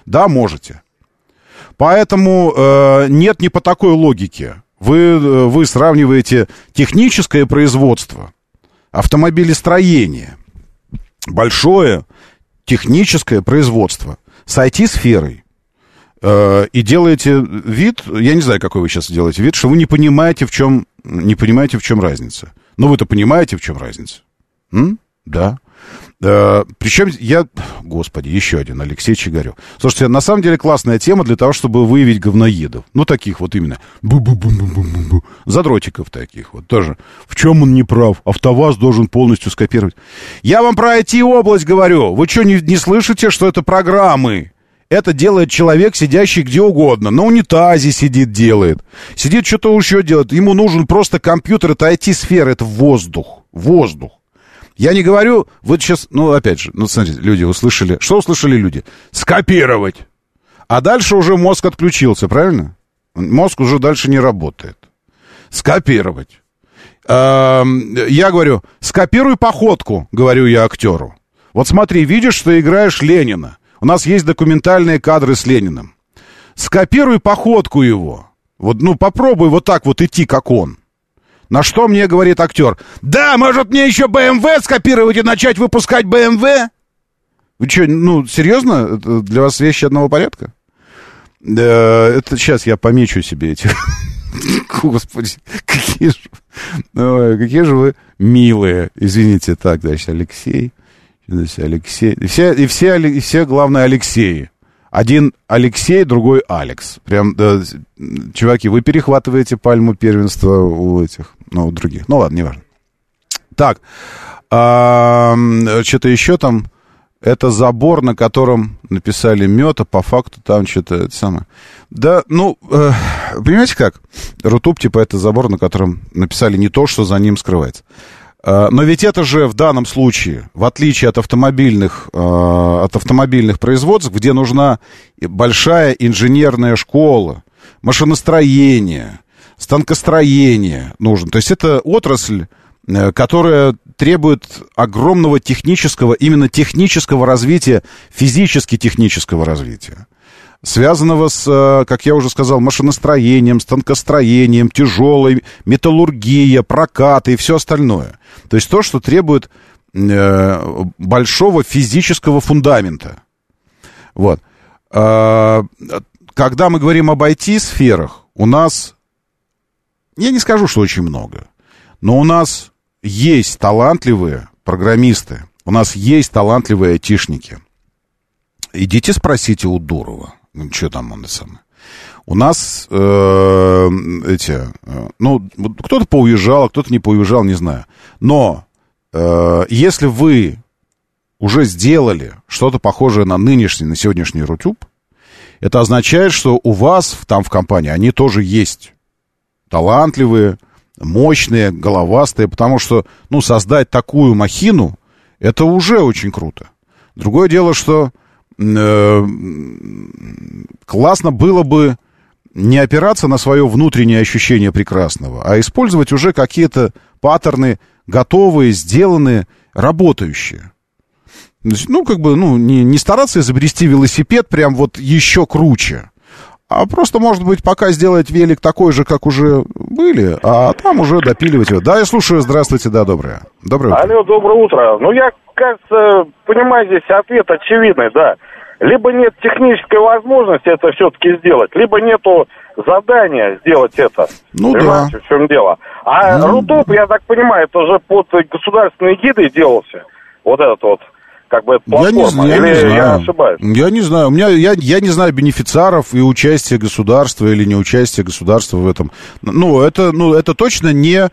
Да, можете. Поэтому нет не по такой логике. Вы сравниваете техническое производство, автомобилестроение, большое техническое производство с IT-сферой. И делаете вид, я не знаю, какой вы сейчас делаете вид, что вы не понимаете, в чем разница. Но вы-то понимаете, в чем разница. Да. Причем Господи, еще один, Алексей Чигарев. Слушайте, на самом деле классная тема для того, чтобы выявить говноедов. Ну, таких вот именно. Задротиков таких вот тоже. В чем он не прав? АвтоВАЗ должен полностью скопировать. Я вам про IT-область говорю. Вы что, не слышите, что это программы? Это делает человек, сидящий где угодно. На унитазе сидит, делает. Сидит, что-то еще делает. Ему нужен просто компьютер. Это IT-сфера, это воздух. Воздух. Я не говорю, вот сейчас, опять же, смотрите, люди услышали. Что услышали люди? Скопировать. А дальше уже мозг отключился, правильно? Мозг уже дальше не работает. Скопировать. Я говорю, скопируй походку, говорю я актеру. Вот смотри, видишь, что играешь Ленина. У нас есть документальные кадры с Лениным. Скопируй походку его. Вот, попробуй вот так вот идти, как он. На что мне говорит актер? Да, может мне еще BMW скопировать и начать выпускать BMW? Вы что, серьезно? Это для вас вещи одного порядка? Это сейчас я помечу себе эти... Господи, какие же вы милые. Извините, так, значит, Алексей. И все, главное, Алексеи. Один Алексей, другой Алекс. Прям, да, чуваки, вы перехватываете пальму первенства у этих, у других. Ну, ладно, неважно. Так, что-то еще там. Это забор, на котором написали мед, а по факту там что-то это самое. Да, понимаете как? Рутуб, типа, это забор, на котором написали не то, что за ним скрывается. Но ведь это же в данном случае, в отличие от автомобильных производств, где нужна большая инженерная школа, машиностроение, станкостроение нужно. То есть это отрасль, которая требует огромного именно технического развития, физически технического развития, связанного с, как я уже сказал, машиностроением, станкостроением, тяжелой металлургия, прокаты и все остальное. То есть то, что требует большого физического фундамента. Вот. Когда мы говорим об IT-сферах, у нас, я не скажу, что очень много, но у нас есть талантливые программисты, у нас есть талантливые айтишники. Идите спросите у Дурова, что там он самое. У нас кто-то поуезжал, а кто-то не поуезжал, не знаю. Но если вы уже сделали что-то похожее на сегодняшний Рутюб, это означает, что у вас там в компании они тоже есть. Талантливые, мощные, головастые, потому что, создать такую махину, это уже очень круто. Другое дело, что классно было бы не опираться на свое внутреннее ощущение прекрасного, а использовать уже какие-то паттерны, готовые, сделанные, работающие. Не стараться изобрести велосипед прям вот еще круче, а просто, может быть, пока сделать велик такой же, как уже были, а там уже допиливать его. Да, я слушаю, здравствуйте, да, доброе утро. Алло, доброе утро. Я, кажется, понимаю, здесь ответ очевидный, да. Либо нет технической возможности это все-таки сделать, либо нету задания сделать это. Понимаете, в чем дело? А Рутуб, я так понимаю, это уже под государственные гиды делался. Вот этот вот, платформа. Я ошибаюсь? Я не знаю. Я не знаю бенефициаров и участия государства или неучастия государства в этом. Это точно не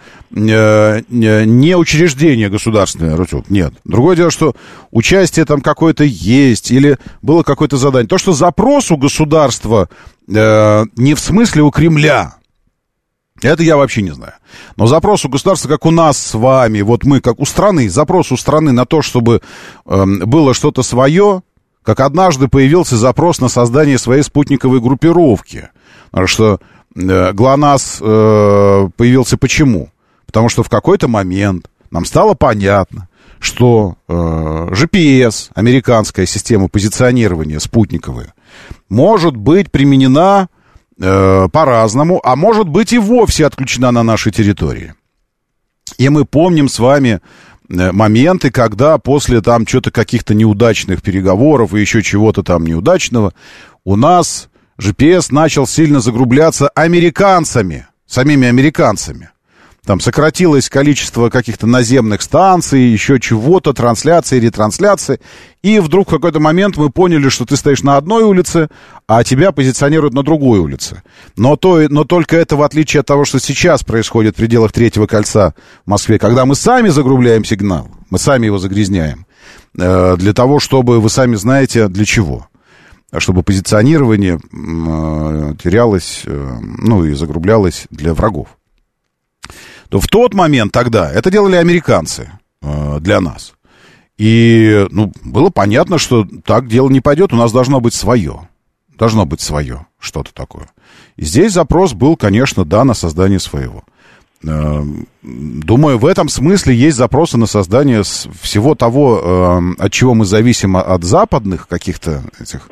учреждение государственное, Рутюб. Нет. Другое дело, что участие там какое-то есть или было какое-то задание. То, что запрос у государства не в смысле у Кремля, это я вообще не знаю. Но запрос у государства, как у нас с вами, вот мы, как у страны, запрос у страны на то, чтобы было что-то свое, как однажды появился запрос на создание своей спутниковой группировки. Потому что ГЛОНАСС появился почему? Потому что в какой-то момент нам стало понятно, что GPS, американская система позиционирования спутниковая, может быть применена по-разному, а может быть и вовсе отключена на нашей территории. И мы помним с вами моменты, когда после там что-то каких-то неудачных переговоров и еще чего-то там неудачного у нас GPS начал сильно загрубляться американцами, самими американцами. Там сократилось количество каких-то наземных станций, еще чего-то, трансляции, ретрансляции. И вдруг в какой-то момент мы поняли, что ты стоишь на одной улице, а тебя позиционируют на другой улице. Но только это в отличие от того, что сейчас происходит в пределах Третьего кольца в Москве, когда мы сами загрубляем сигнал, мы сами его загрязняем, для того, чтобы, вы сами знаете, для чего. Чтобы позиционирование терялось, и загрублялось для врагов. То в тот момент тогда это делали американцы для нас. И, было понятно, что так дело не пойдет, у нас должно быть свое. Должно быть свое, что-то такое. И здесь запрос был, конечно, на создание своего. Думаю, в этом смысле есть запросы на создание всего того, от чего мы зависим от западных каких-то этих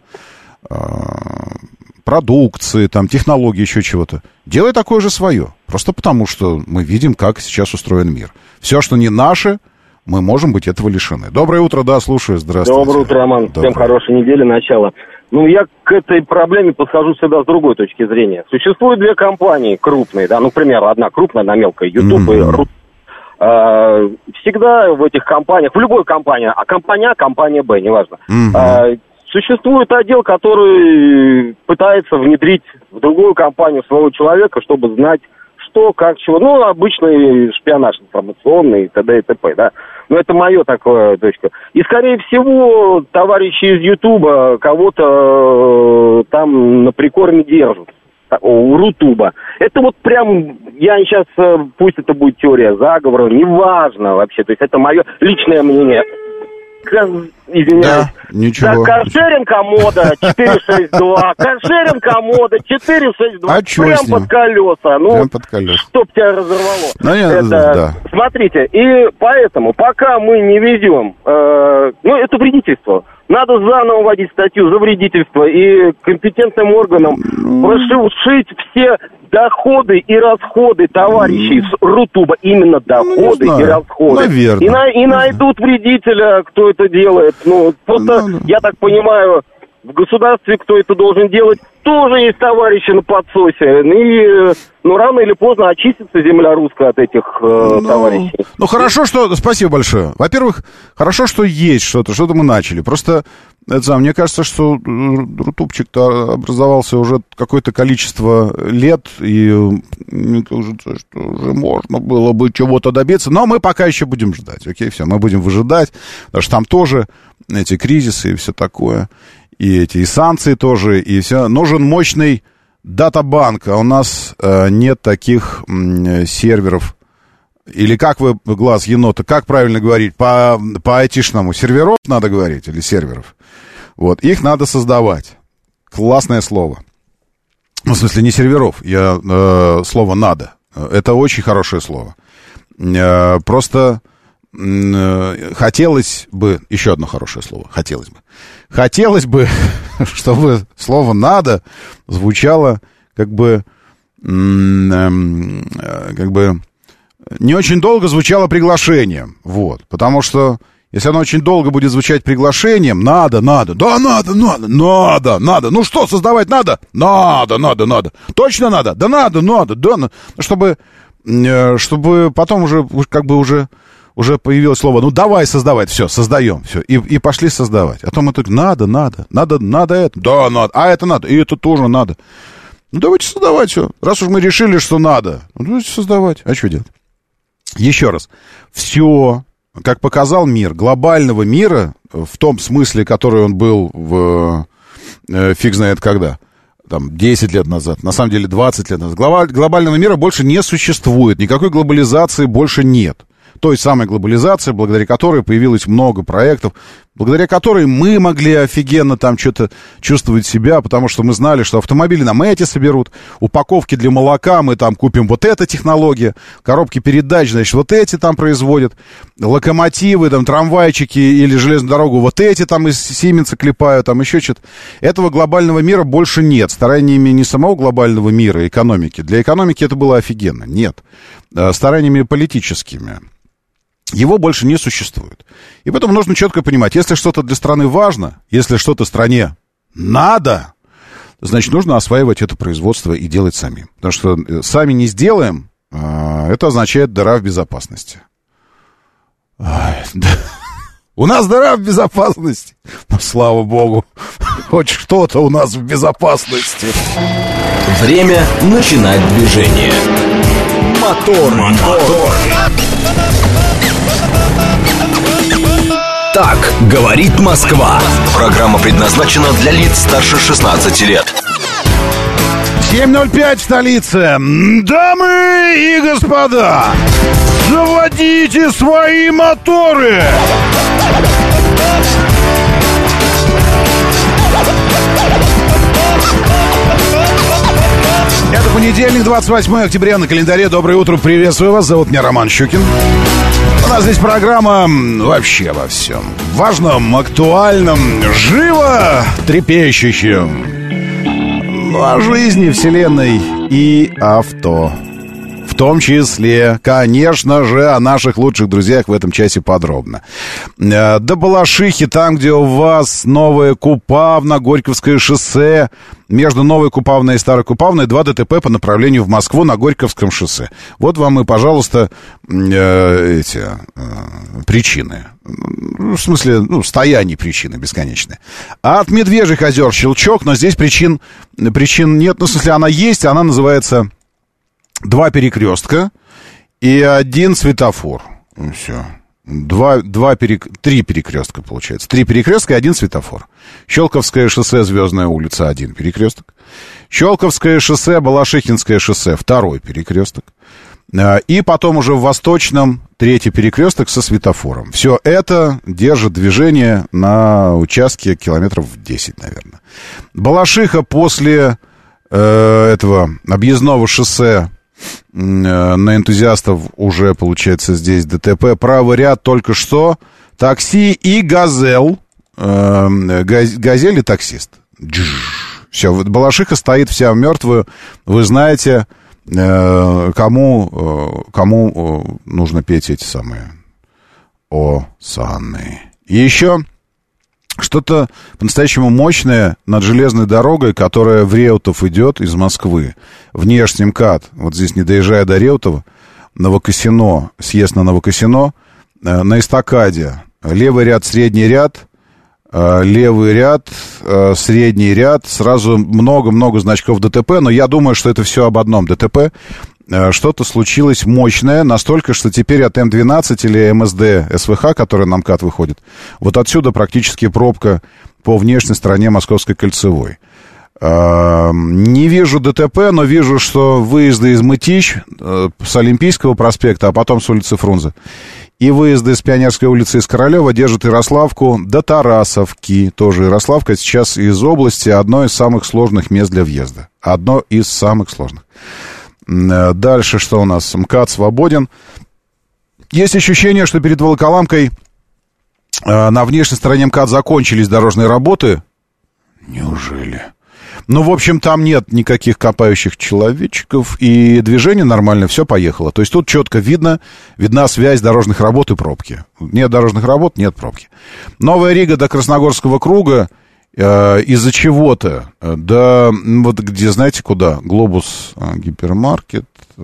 продукции, там, технологий, еще чего-то. Делай такое же свое. Просто потому, что мы видим, как сейчас устроен мир. Все, что не наше, мы можем быть этого лишены. Доброе утро, да, слушаю, здравствуйте. Доброе утро, Роман. Всем хорошей недели, начала. Я к этой проблеме подхожу всегда с другой точки зрения. Существуют две компании крупные, да, например, одна крупная, одна мелкая, YouTube и Ру. Всегда в этих компаниях, в любой компании, компания А, компания Б, неважно, существует отдел, который пытается внедрить в другую компанию своего человека, чтобы знать, что, как, чего. Обычный шпионаж информационный и т.д. и т.п., да. Но это мое такое точка. И, скорее всего, товарищи из Ютуба кого-то там на прикорме держат. У Рутуба. Это вот прям, я сейчас, пусть это будет теория заговора, неважно вообще. То есть это мое личное мнение. Извиняюсь. Да, ничего. Каршеринг Амода 462. Каршеринг Амода 462. Прям под колеса. Прям под колеса. Чтоб тебя разорвало. Смотрите, и поэтому, пока мы не ведем, это вредительство. Надо заново вводить статью за вредительство и компетентным органам прошить все доходы и расходы товарищей с Рутуба. Именно доходы и расходы. Наверное. И найдут вредителя, кто это делает. Я так понимаю, в государстве, кто это должен делать, тоже есть товарищи на подсосе. И, рано или поздно очистится земля русская от этих товарищей. Хорошо, что... Спасибо большое. Во-первых, хорошо, что есть что-то мы начали. Просто, мне кажется, что Рутубчик-то образовался уже какое-то количество лет, и мне кажется, что уже можно было бы чего-то добиться. Но мы пока еще будем ждать. Окей, все, мы будем выжидать, потому что там тоже эти кризисы и все такое. И санкции тоже, и все. Нужен мощный датабанк, а у нас нет таких серверов. Или как вы, глаз енота, как правильно говорить? По айтишному серверов надо говорить или серверов? Вот, их надо создавать. Классное слово. В смысле, не серверов, слово «надо». Это очень хорошее слово. Просто... хотелось бы, еще одно хорошее слово, хотелось бы, чтобы слово «надо» звучало как бы не очень долго звучало приглашением, потому что если оно очень долго будет звучать приглашением, надо, что создавать надо, точно надо, да, чтобы потом уже появилось слово, давай создавать, все, создаем, все, и пошли создавать. А то мы только надо это, да, надо, а это надо, и это тоже надо. Давайте создавать все. Раз уж мы решили, что надо, давайте создавать. А что делать? Еще раз. Все, как показал мир, глобального мира, в том смысле, который он был фиг знает когда, там, 10 лет назад, на самом деле 20 лет назад, глобального мира больше не существует, никакой глобализации больше нет. Той самой глобализации, благодаря которой появилось много проектов, благодаря которой мы могли офигенно там что-то чувствовать себя, потому что мы знали, что автомобили нам эти соберут, упаковки для молока мы там купим вот эта технология, коробки передач, значит, вот эти там производят, локомотивы, там, трамвайчики или железную дорогу вот эти там из Сименса клепают, там еще что-то. Этого глобального мира больше нет, стараниями не самого глобального мира, экономики. Для экономики это было офигенно, нет. Стараниями политическими. Его больше не существует. И поэтому нужно четко понимать, если что-то для страны важно, если что-то стране надо, значит, нужно осваивать это производство и делать самим. Потому что сами не сделаем, это означает дыра в безопасности. У нас дыра в безопасности. Ну, слава богу, хоть что-то у нас в безопасности. Время начинать движение. Мотор. Так говорит Москва. Программа предназначена для лиц старше 16 лет. 7:05 в столице. Дамы и господа, заводите свои моторы. Это понедельник, 28 октября на календаре. Доброе утро, приветствую вас. Зовут меня Роман Щукин. У нас здесь программа вообще во всем. Важном, актуальном, живо трепещущем. Ну, о жизни, вселенной и авто. В том числе, конечно же, о наших лучших друзьях в этом часе подробно. До Балашихи, там, где у вас Новая Купавна, Горьковское шоссе. Между Новой Купавной и Старой Купавной 2 ДТП по направлению в Москву на Горьковском шоссе. Вот вам и, пожалуйста, причины. В смысле, стояние причины бесконечные. А от Медвежьих озер Щелчок, но здесь причин нет. Ну, в смысле, она есть, она называется 2 перекрестка и 1 светофор. Все. 3 перекрестка, получается. 3 перекрестка и 1 светофор. Щелковское шоссе, Звездная улица, 1 перекресток. Щелковское шоссе, Балашихинское шоссе, 2 перекресток. И потом уже в Восточном 3 перекресток со светофором. Все это держит движение на участке километров 10, наверное. Балашиха после этого объездного шоссе на энтузиастов уже, получается, здесь ДТП. Правый ряд только что. Такси и газель. Газель и таксист. Все, Балашиха стоит вся мертвую. Вы знаете, кому нужно петь эти самые осаны. И еще что-то по-настоящему мощное над железной дорогой, которая в Реутов идет из Москвы. Внешний МКАД, вот здесь, не доезжая до Реутова, Новокосино, съезд на Новокосино, на эстакаде. Левый ряд, средний ряд, левый ряд, средний ряд. Сразу много-много значков ДТП, но я думаю, что это все об одном ДТП. Что-то случилось мощное, настолько, что теперь от М12 или МСД СВХ, который на МКАД выходит, вот отсюда практически пробка по внешней стороне Московской кольцевой. Не вижу ДТП, но вижу, что выезды из Мытищ с Олимпийского проспекта, а потом с улицы Фрунзе, и выезды с Пионерской улицы из Королева держат Ярославку до Тарасовки. Тоже Ярославка сейчас из области одно из самых сложных мест для въезда. Одно из самых сложных. Дальше что у нас? МКАД свободен. Есть ощущение, что перед Волоколамкой на внешней стороне МКАД закончились дорожные работы. Неужели? Ну, в общем, там нет никаких копающих человечков, и движение нормально, все поехало. То есть тут четко видна связь дорожных работ и пробки. Нет дорожных работ, нет пробки. Новая Рига до Красногорского круга из-за чего-то, да, вот где, знаете, куда? Глобус гипермаркет,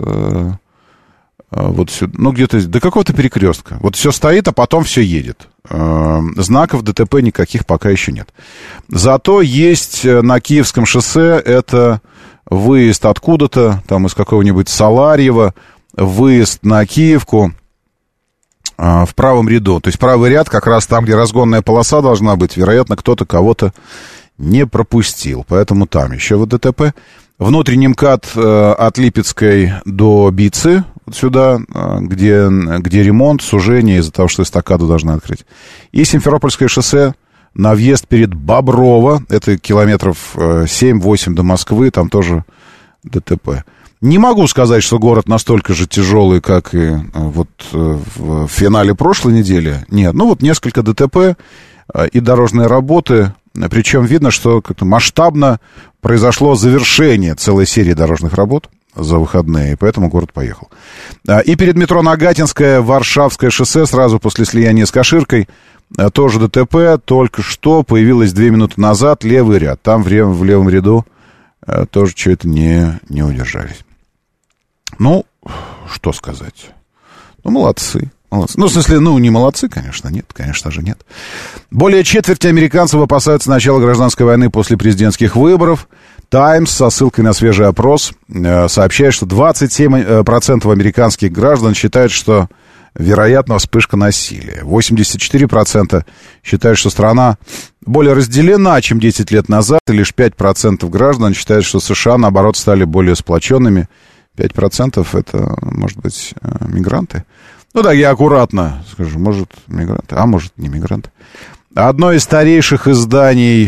вот сюда, ну, где-то до какого-то перекрестка. Вот все стоит, а потом все едет. Знаков ДТП никаких пока еще нет. Зато есть на Киевском шоссе, это выезд откуда-то, там из какого-нибудь Саларьева, выезд на Киевку в правом ряду. То есть правый ряд как раз там, где разгонная полоса должна быть. Вероятно, кто-то кого-то не пропустил. Поэтому там еще вот ДТП. Внутренний МКАД от Липецкой до Бицы. вот сюда, где ремонт, сужение из-за того, что эстакаду должны открыть. И Симферопольское шоссе на въезд перед Боброво, это километров 7-8 до Москвы, там тоже ДТП. Не могу сказать, что город настолько же тяжелый, как и вот в финале прошлой недели. Нет, ну вот несколько ДТП и дорожные работы. Причем видно, что как-то масштабно произошло завершение целой серии дорожных работ за выходные, и поэтому город поехал. И перед метро Нагатинское, Варшавское шоссе, сразу после слияния с Каширкой, тоже ДТП, только что появилось 2 минуты назад, левый ряд. Там в левом ряду тоже что-то не удержались. Ну, что сказать? Ну, молодцы. Ну, в смысле, не молодцы, конечно, нет, конечно же, нет. Более четверти американцев опасаются начала гражданской войны после президентских выборов. «Таймс» со ссылкой на свежий опрос сообщает, что 27% американских граждан считают, что вероятна вспышка насилия. 84% считают, что страна более разделена, чем 10 лет назад, и лишь 5% граждан считают, что США, наоборот, стали более сплоченными. 5% это, может быть, мигранты. Ну да, я аккуратно скажу, может, мигранты, а может, не мигранты. Одно из старейших изданий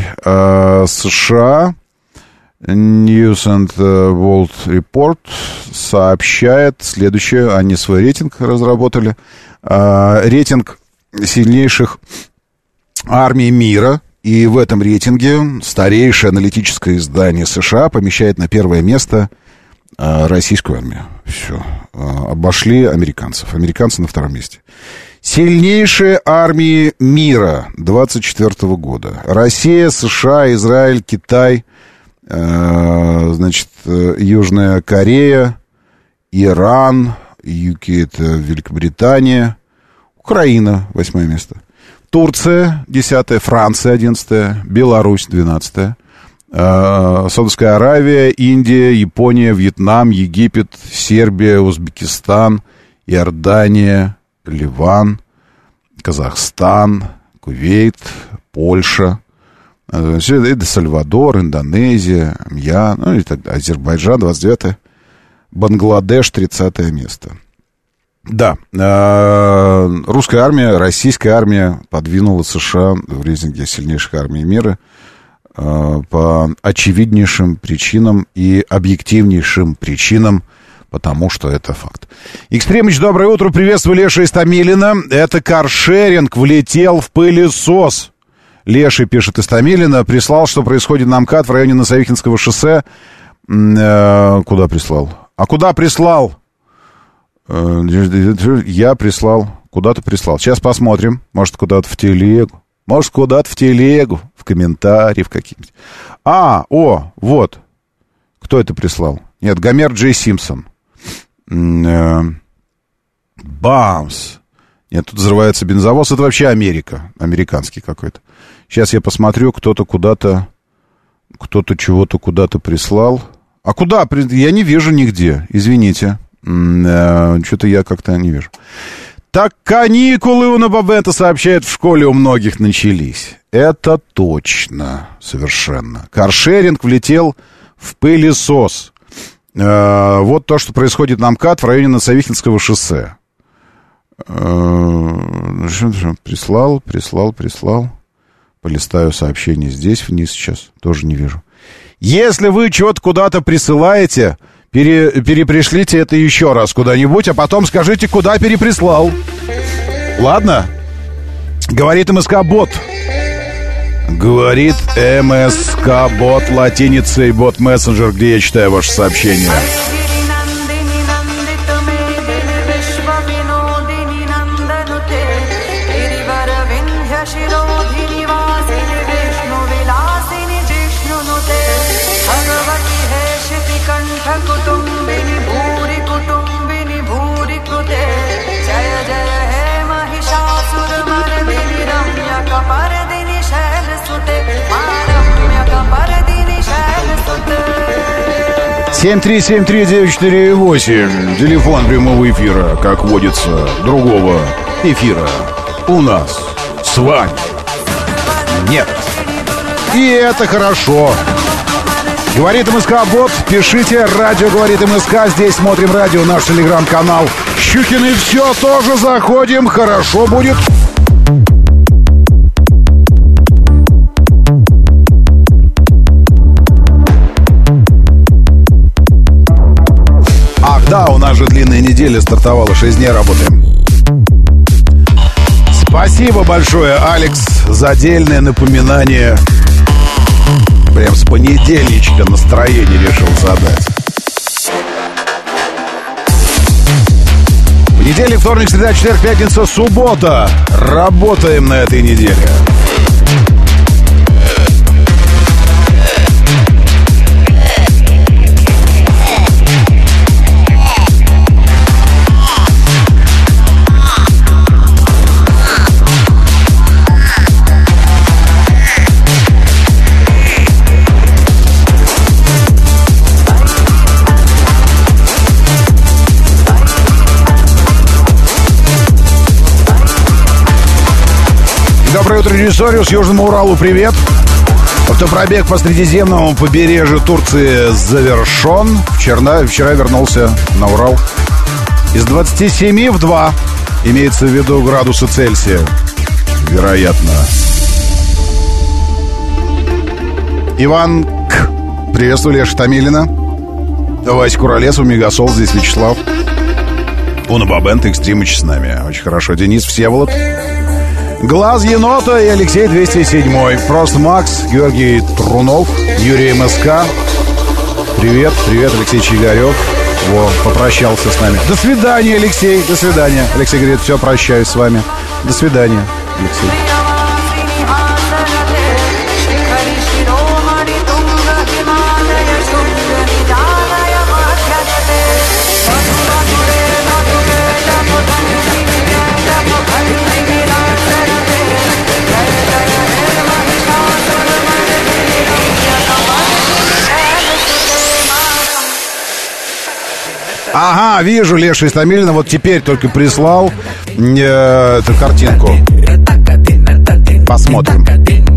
США, News and World Report, сообщает следующее. Они свой рейтинг разработали. Рейтинг сильнейших армий мира. И в этом рейтинге старейшее аналитическое издание США помещает на первое место российскую армию. Все. Обошли американцев. Американцы на втором месте. Сильнейшие армии мира 24 года. Россия, США, Израиль, Китай, значит, Южная Корея, Иран, UK это Великобритания, Украина 8 место. Турция 10, Франция 11, Беларусь 12, Саудовская Аравия, Индия, Япония, Вьетнам, Египет, Сербия, Узбекистан, Иордания, Ливан, Казахстан, Кувейт, Польша, Сальвадор, Индонезия, и так далее. Азербайджан 29, Бангладеш 30 место. Да, русская армия, российская армия подвинула США в рейтинге сильнейших армий мира по очевиднейшим причинам и объективнейшим причинам, потому что это факт. Икспримыч, доброе утро, приветствую, Леша из Томилина. Это каршеринг влетел в пылесос. Леша пишет из Томилина, прислал, что происходит на МКАД в районе Носовихинского шоссе. Куда прислал? А куда прислал? Я прислал. Куда-то прислал. Сейчас посмотрим. Может, куда-то в телегу. Может, куда-то в телегу. В комментарии, в какие-нибудь. Вот. Кто это прислал? Нет, Гомер Джей Симпсон. Бамс. Нет, тут взрывается бензовоз. Это вообще Америка. Американский какой-то. Сейчас я посмотрю, кто-то чего-то куда-то прислал. А куда? Я не вижу нигде. Извините. Что-то я как-то не вижу. Так каникулы у Набабета, сообщает, в школе у многих начались. Это точно. Совершенно. Каршеринг влетел в пылесос. Вот то, что происходит на МКАД в районе Носовихинского шоссе. Прислал. Полистаю сообщение здесь вниз сейчас. Тоже не вижу. Если вы что-то куда-то присылаете, перепришлите это еще раз куда-нибудь, а потом скажите, куда переприслал. Ладно? Говорит МСК-бот. Говорит МСК-бот латиницей, бот-мессенджер, где я читаю ваши сообщения. Семь 7373948. Телефон прямого эфира, как водится, другого эфира у нас с вами нет. И это хорошо. Говорит МСК-бот, пишите, радио говорит МСК, здесь смотрим радио, наш телеграм-канал. Щукины все, тоже заходим, хорошо будет. Ах, да, у нас же длинная неделя стартовала, 6 дней работаем. Спасибо большое, Алекс, за отдельное напоминание. Прям с понедельничка настроение решил задать. Понедельник, вторник, среда, четверг, пятница, суббота. Работаем на этой неделе. Доброе утро, Режиссориус, Южному Уралу привет. Автопробег по Средиземному побережью Турции завершен. Вчера вернулся на Урал. Из 27 в 2. Имеется в виду градусы Цельсия. Вероятно. Иван К. Приветствую, Леша Томилина. Вася Куролесов, Мегасол, здесь Вячеслав. Уна Бабент, Экстримыч с нами. Очень хорошо. Денис Всеволод. Глаз енота и Алексей 207. Просто Макс, Георгий Трунов, Юрий МСК. Привет, Алексей Чигарев. Попрощался с нами. До свидания, Алексей, до свидания. Алексей говорит, все, прощаюсь с вами. До свидания, Алексей. Ага, вижу, Леша Истомилина. Вот теперь только прислал эту картинку. Посмотрим.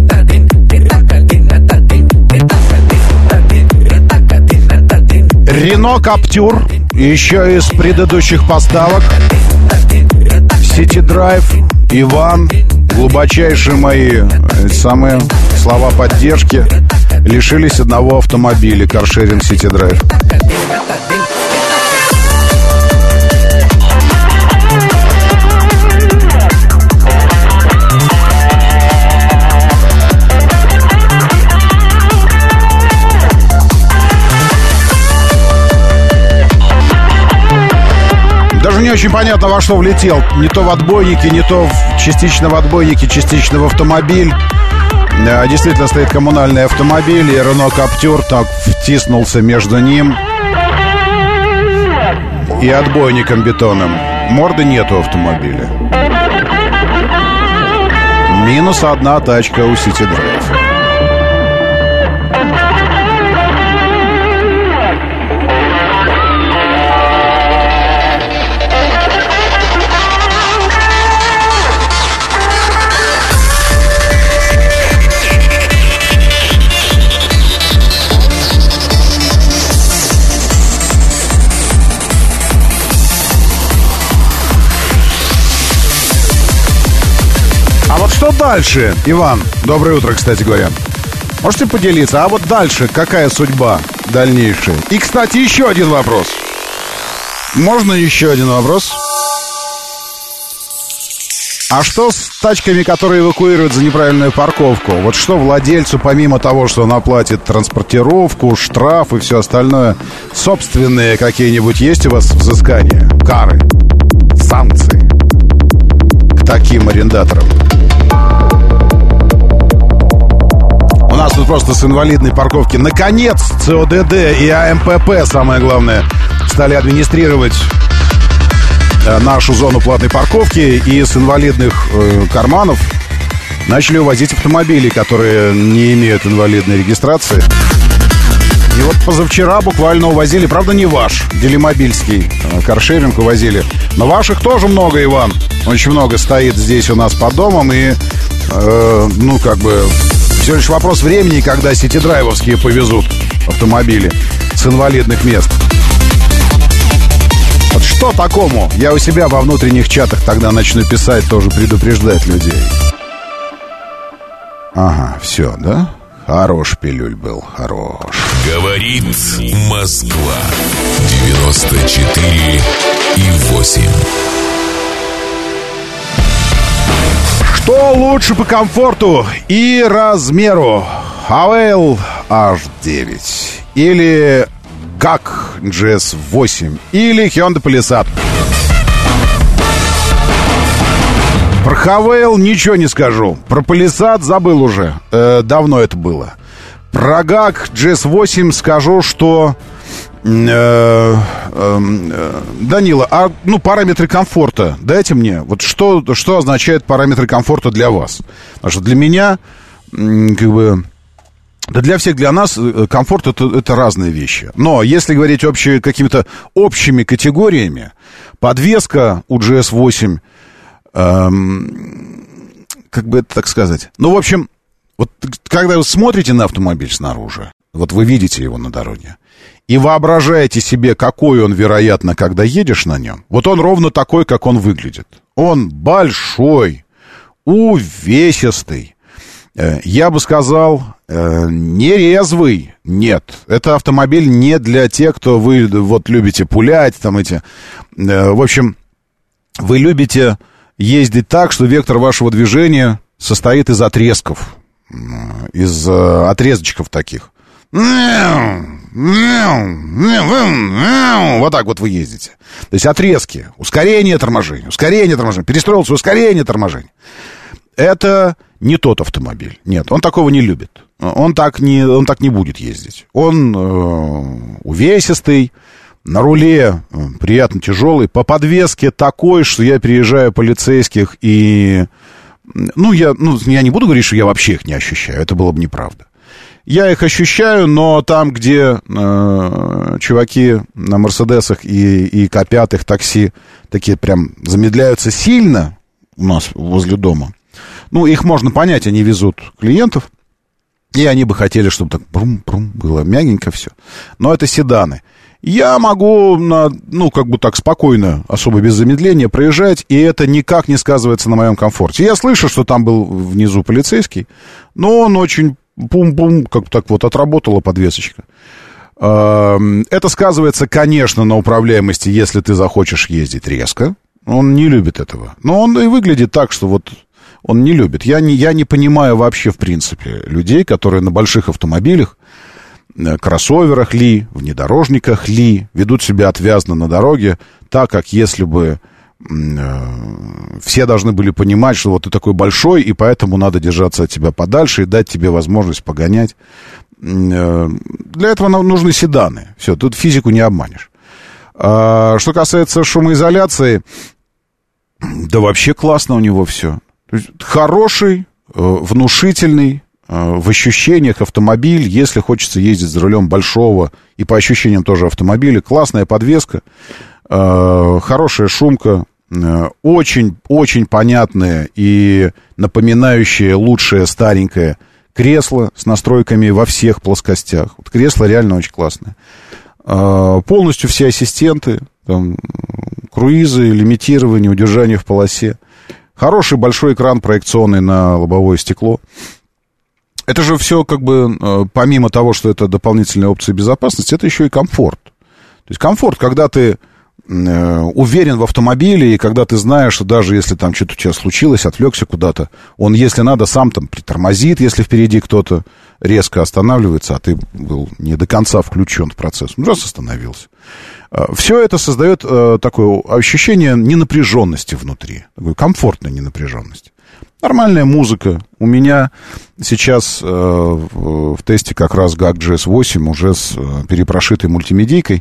Рено Каптюр. Еще из предыдущих поставок. City Drive. Иван. Глубочайшие мои самые слова поддержки. Лишились одного автомобиля. Каршеринг City Drive. Даже не очень понятно, во что влетел. Не то в отбойники, не то частично в отбойники, частично в автомобиль. Действительно стоит коммунальный автомобиль, и Рено Каптюр так втиснулся между ним и отбойником бетонным. Морды нету автомобиля. Минус одна тачка у City Drive. Что дальше, Иван? Доброе утро, кстати говоря. Можете поделиться? А вот дальше какая судьба дальнейшая? И, кстати, еще один вопрос. Можно еще один вопрос? А что с тачками, которые эвакуируют за неправильную парковку? Вот что владельцу, помимо того, что он оплатит транспортировку, штраф и все остальное, собственные какие-нибудь есть у вас взыскания, кары, санкции к таким арендаторам? У нас тут просто с инвалидной парковки наконец ЦОДД и АМПП, самое главное, стали администрировать нашу зону платной парковки, и с инвалидных карманов начали увозить автомобили, которые не имеют инвалидной регистрации. И вот позавчера буквально увозили, правда не ваш, делимобильский каршеринг увозили, но ваших тоже много, Иван. Очень много стоит здесь у нас под домом, и Всего лишь вопрос времени, когда сити-драйвовские повезут автомобили с инвалидных мест. Вот что такому? Я у себя во внутренних чатах тогда начну писать, тоже предупреждать людей. Ага, все, да? Хорош пилюль был, хорош. Говорит Москва. 94,8. Что лучше по комфорту и размеру? Havail H9 или GAC GS8 или Hyundai Palisade? Про Havail ничего не скажу. Про Palisade забыл уже. Давно это было. Про GAC GS8 скажу, что... Данила, параметры комфорта дайте мне. Вот что означает параметры комфорта для вас? Потому что для меня, да для всех, для нас комфорт это разные вещи. Но если говорить какими-то общими категориями, подвеска у GS8, как бы это так сказать? В общем, вот когда вы смотрите на автомобиль снаружи, вот вы видите его на дороге, и воображаете себе, какой он, вероятно, когда едешь на нем. Вот он ровно такой, как он выглядит. Он большой, увесистый. Я бы сказал, нерезвый. Нет, это автомобиль не для тех, кто вы вот любите пулять, там эти... В общем, вы любите ездить так, что вектор вашего движения состоит из отрезков. Из отрезочков таких. Вот так вот вы ездите. То есть отрезки. Ускорение, торможение. Перестроился, ускорение, торможение. Это не тот автомобиль. Нет, он такого не любит. Он так не будет ездить. Он увесистый, на руле приятно тяжелый, по подвеске такой, что я переезжаю полицейских и... я не буду говорить, что я вообще их не ощущаю. Это было бы неправда. Я их ощущаю, но там, где чуваки на Мерседесах и К5 такси такие прям замедляются сильно у нас возле дома, их можно понять, они везут клиентов, и они бы хотели, чтобы так брум-брум было мягенько все. Но это седаны. Я могу, так спокойно, особо без замедления проезжать, и это никак не сказывается на моем комфорте. Я слышу, что там был внизу полицейский, но он очень... Пум-пум, как так вот отработала подвесочка. Это сказывается, конечно, на управляемости, если ты захочешь ездить резко. Он не любит этого. Но он и выглядит так, что вот он не любит. Я не понимаю вообще, в принципе, людей, которые на больших автомобилях, кроссоверах ли, внедорожниках ли, ведут себя отвязно на дороге, так, как если бы... все должны были понимать, что вот ты такой большой, и поэтому надо держаться от тебя подальше и дать тебе возможность погонять. Для этого нам нужны седаны. Все, тут физику не обманешь. Что касается шумоизоляции, да вообще классно у него все. То есть хороший, внушительный, в ощущениях автомобиль, если хочется ездить за рулем большого и по ощущениям тоже автомобиля. Классная подвеска. Хорошая шумка, очень понятное и напоминающее лучшее старенькое кресло с настройками во всех плоскостях. Вот кресло реально очень классное. Полностью все ассистенты, там, круизы, лимитирование, удержание в полосе. Хороший большой экран проекционный на лобовое стекло. Это же все помимо того, что это дополнительные опции безопасности, это еще и комфорт. То есть комфорт, когда ты уверен в автомобиле, и когда ты знаешь, что даже если там что-то у тебя случилось, отвлекся куда-то, он, если надо, сам там притормозит, если впереди кто-то резко останавливается, а ты был не до конца включен в процесс, он раз остановился. Все это создает такое ощущение ненапряженности внутри, такой комфортной ненапряженности. Нормальная музыка. У меня сейчас в тесте как раз GAC GS8 уже с перепрошитой мультимедийкой.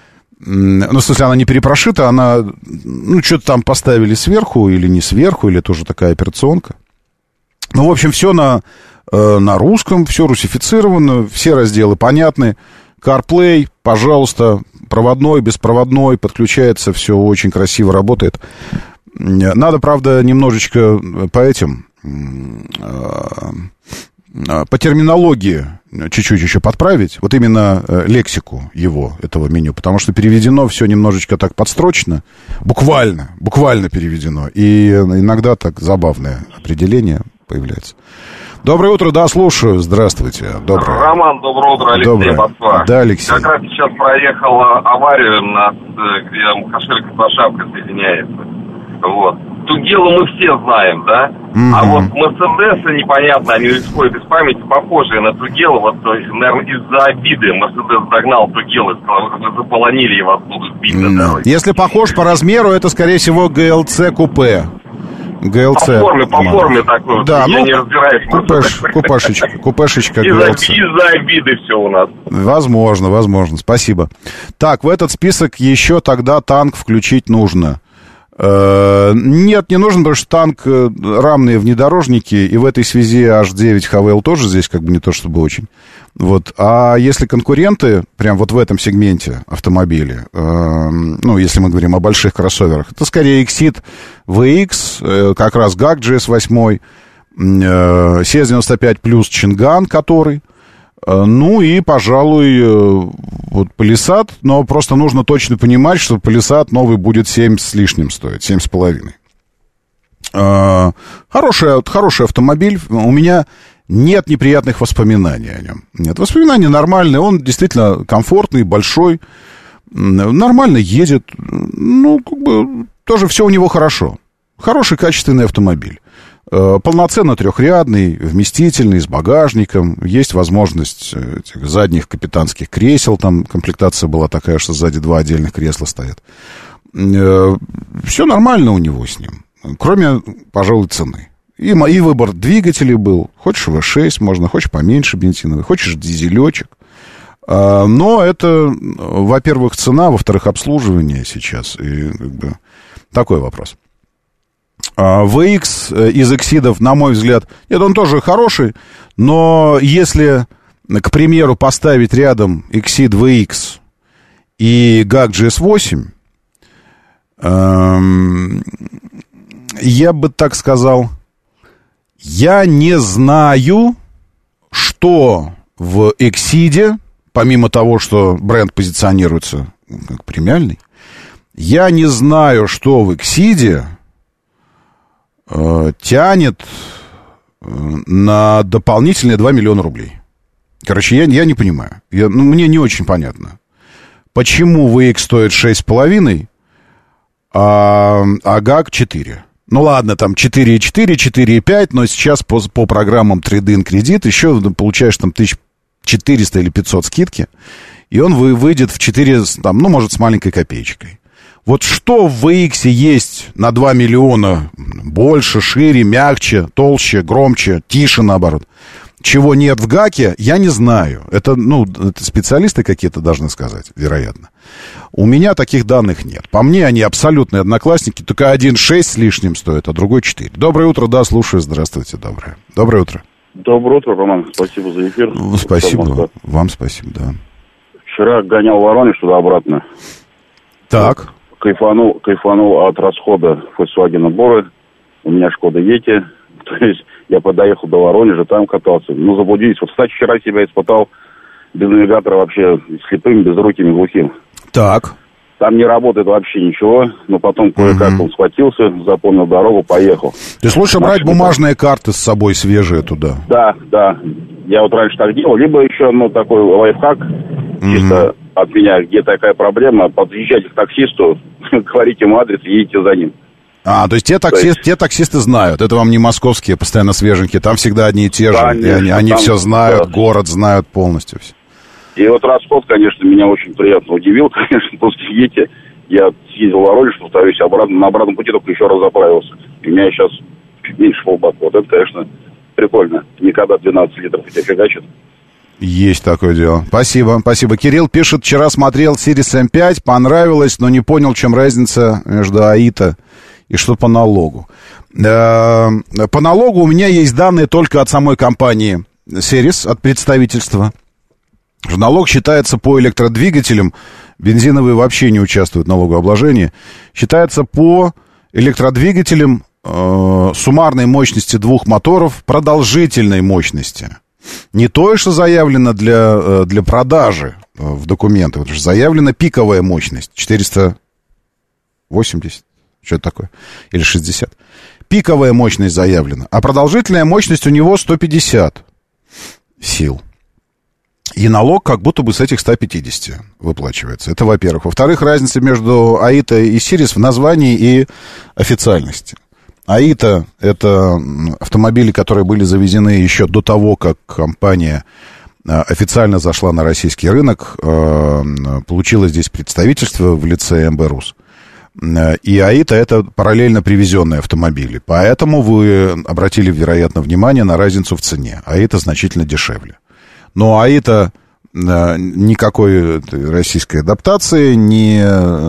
В смысле, она не перепрошита, она, что-то там поставили сверху или не сверху, или тоже такая операционка. В общем, все на русском, все русифицировано, все разделы понятны. CarPlay, пожалуйста, проводной, беспроводной, подключается, все очень красиво работает. Надо, правда, немножечко по по терминологии чуть-чуть еще подправить, вот именно лексику его, этого меню, потому что переведено все немножечко так подстрочно, буквально переведено, и иногда так забавное определение появляется. Доброе утро, да, слушаю, здравствуйте. Доброе. Роман, доброе утро, Алексей, Москва. Да, Алексей. Как раз сейчас проехал аварию, где кошелька со шапкой соединяется. Вот. Тугелу мы все знаем, да? А вот Мерседесы непонятно, они исходят из памяти, похожие на Тугелу. Вот, наверное, из-за обиды Мерседес догнал Тугелу и сказал, вы заполонили, и вас будут бить. Если похож по размеру, это, скорее всего, ГЛЦ купе. ГЛЦ. По форме такой. Да, я не разбираюсь. Купешечка ГЛЦ. Из-за обиды все у нас. Возможно. Спасибо. Так, в этот список еще тогда танк включить нужно. Нет, не нужно, потому что танк рамные внедорожники, и в этой связи H9 HVL тоже здесь как бы не то чтобы очень. Вот. А если конкуренты, прям вот в этом сегменте автомобилей, ну, если мы говорим о больших кроссоверах, это скорее Exceed VX, как раз GAC GS8, CS95 плюс Чинган, который... Ну и, пожалуй, вот Палисад, но просто нужно точно понимать, что Палисад новый будет 7 с лишним стоить, 7,5. Хороший автомобиль, у меня нет неприятных воспоминаний о нем. Нет, воспоминания нормальные, он действительно комфортный, большой, нормально едет, ну, как бы, тоже все у него хорошо. Хороший, качественный автомобиль. Полноценно трехрядный, вместительный, с багажником. Есть возможность этих задних капитанских кресел. Там комплектация была такая, что сзади 2 отдельных кресла стоят. Все нормально у него с ним. Кроме, пожалуй, цены. И выбор двигателей был. Хочешь V6 можно, хочешь поменьше бензиновый, хочешь дизелечек. Но это, во-первых, цена, во-вторых, обслуживание сейчас. И как бы такой вопрос. VX из Exceed'ов, на мой взгляд, нет, он тоже хороший, но если, к примеру, поставить рядом Exceed VX и GAC GS8, я бы так сказал, я не знаю, что в Exceed'е, помимо того, что бренд позиционируется как премиальный, я не знаю, что в Exceed'е тянет на дополнительные 2 миллиона рублей. Короче, я не понимаю. Мне не очень понятно, почему VX стоит 6,5, а GAC 4. Ну ладно, там 4,4, 4,5, но сейчас по программам Trade-in кредит еще получаешь там 1400 или 500 скидки, и он выйдет в 4, там, ну, может, с маленькой копеечкой. Вот что в VX есть на 2 миллиона больше, шире, мягче, толще, громче, тише, наоборот, чего нет в ГАКе, я не знаю. Это специалисты какие-то должны сказать, вероятно. У меня таких данных нет. По мне, они абсолютные одноклассники, только один 6 с лишним стоит, а другой 4. Доброе утро, да, слушаю, здравствуйте, доброе. Доброе утро. Доброе утро, Роман, спасибо за эфир. Спасибо, вам спасибо, да. Вчера гонял Воронеж туда-обратно. Так. Кайфанул от расхода Volkswagen Боры. У меня Шкода Ети. То есть я подоехал до Воронежа, там катался. Ну, заблудились. Вот, кстати, вчера себя испытал без навигатора вообще слепым, безруким, глухим. Так. Там не работает вообще ничего. Но потом кое-как он схватился, запомнил дорогу, поехал. То есть лучше брать бумажные карты с собой свежие туда? Да. Я вот раньше так делал. Либо еще, такой лайфхак, чисто от меня, где такая проблема, подъезжайте к таксисту, говорите ему адрес, едете за ним. То есть те таксисты знают, это вам не московские, постоянно свеженькие, там всегда одни и те же, конечно, и они все знают, да. Город знают полностью. И вот расход, конечно, меня очень приятно удивил, конечно, после Ети я съездил в Воронеж, повторюсь, на обратном пути только еще раз заправился. И у меня сейчас чуть меньше полбака. Вот это, конечно, прикольно. Никогда 12 литров тебя фигачит. Есть такое дело. Спасибо. Кирилл пишет, вчера смотрел Series M5, понравилось, но не понял, в чем разница между АИТа и что по налогу. По налогу у меня есть данные только от самой компании Series, от представительства. Налог считается по электродвигателям, бензиновые вообще не участвуют в налогообложении, считается по электродвигателям суммарной мощности двух моторов, продолжительной мощности. Не то, что заявлено для продажи в документах. Вот заявлена пиковая мощность 480, что это такое, или 60. Пиковая мощность заявлена, а продолжительная мощность у него 150 сил. И налог как будто бы с этих 150 выплачивается. Это, во-первых. Во-вторых, разница между Аита и Сирис в названии и официальности. Аита — это автомобили, которые были завезены еще до того, как компания официально зашла на российский рынок, получила здесь представительство в лице МБ «Рус». И Аита — это параллельно привезенные автомобили. Поэтому вы обратили, вероятно, внимание на разницу в цене. Аита значительно дешевле. Но Аита никакой российской адаптации, ни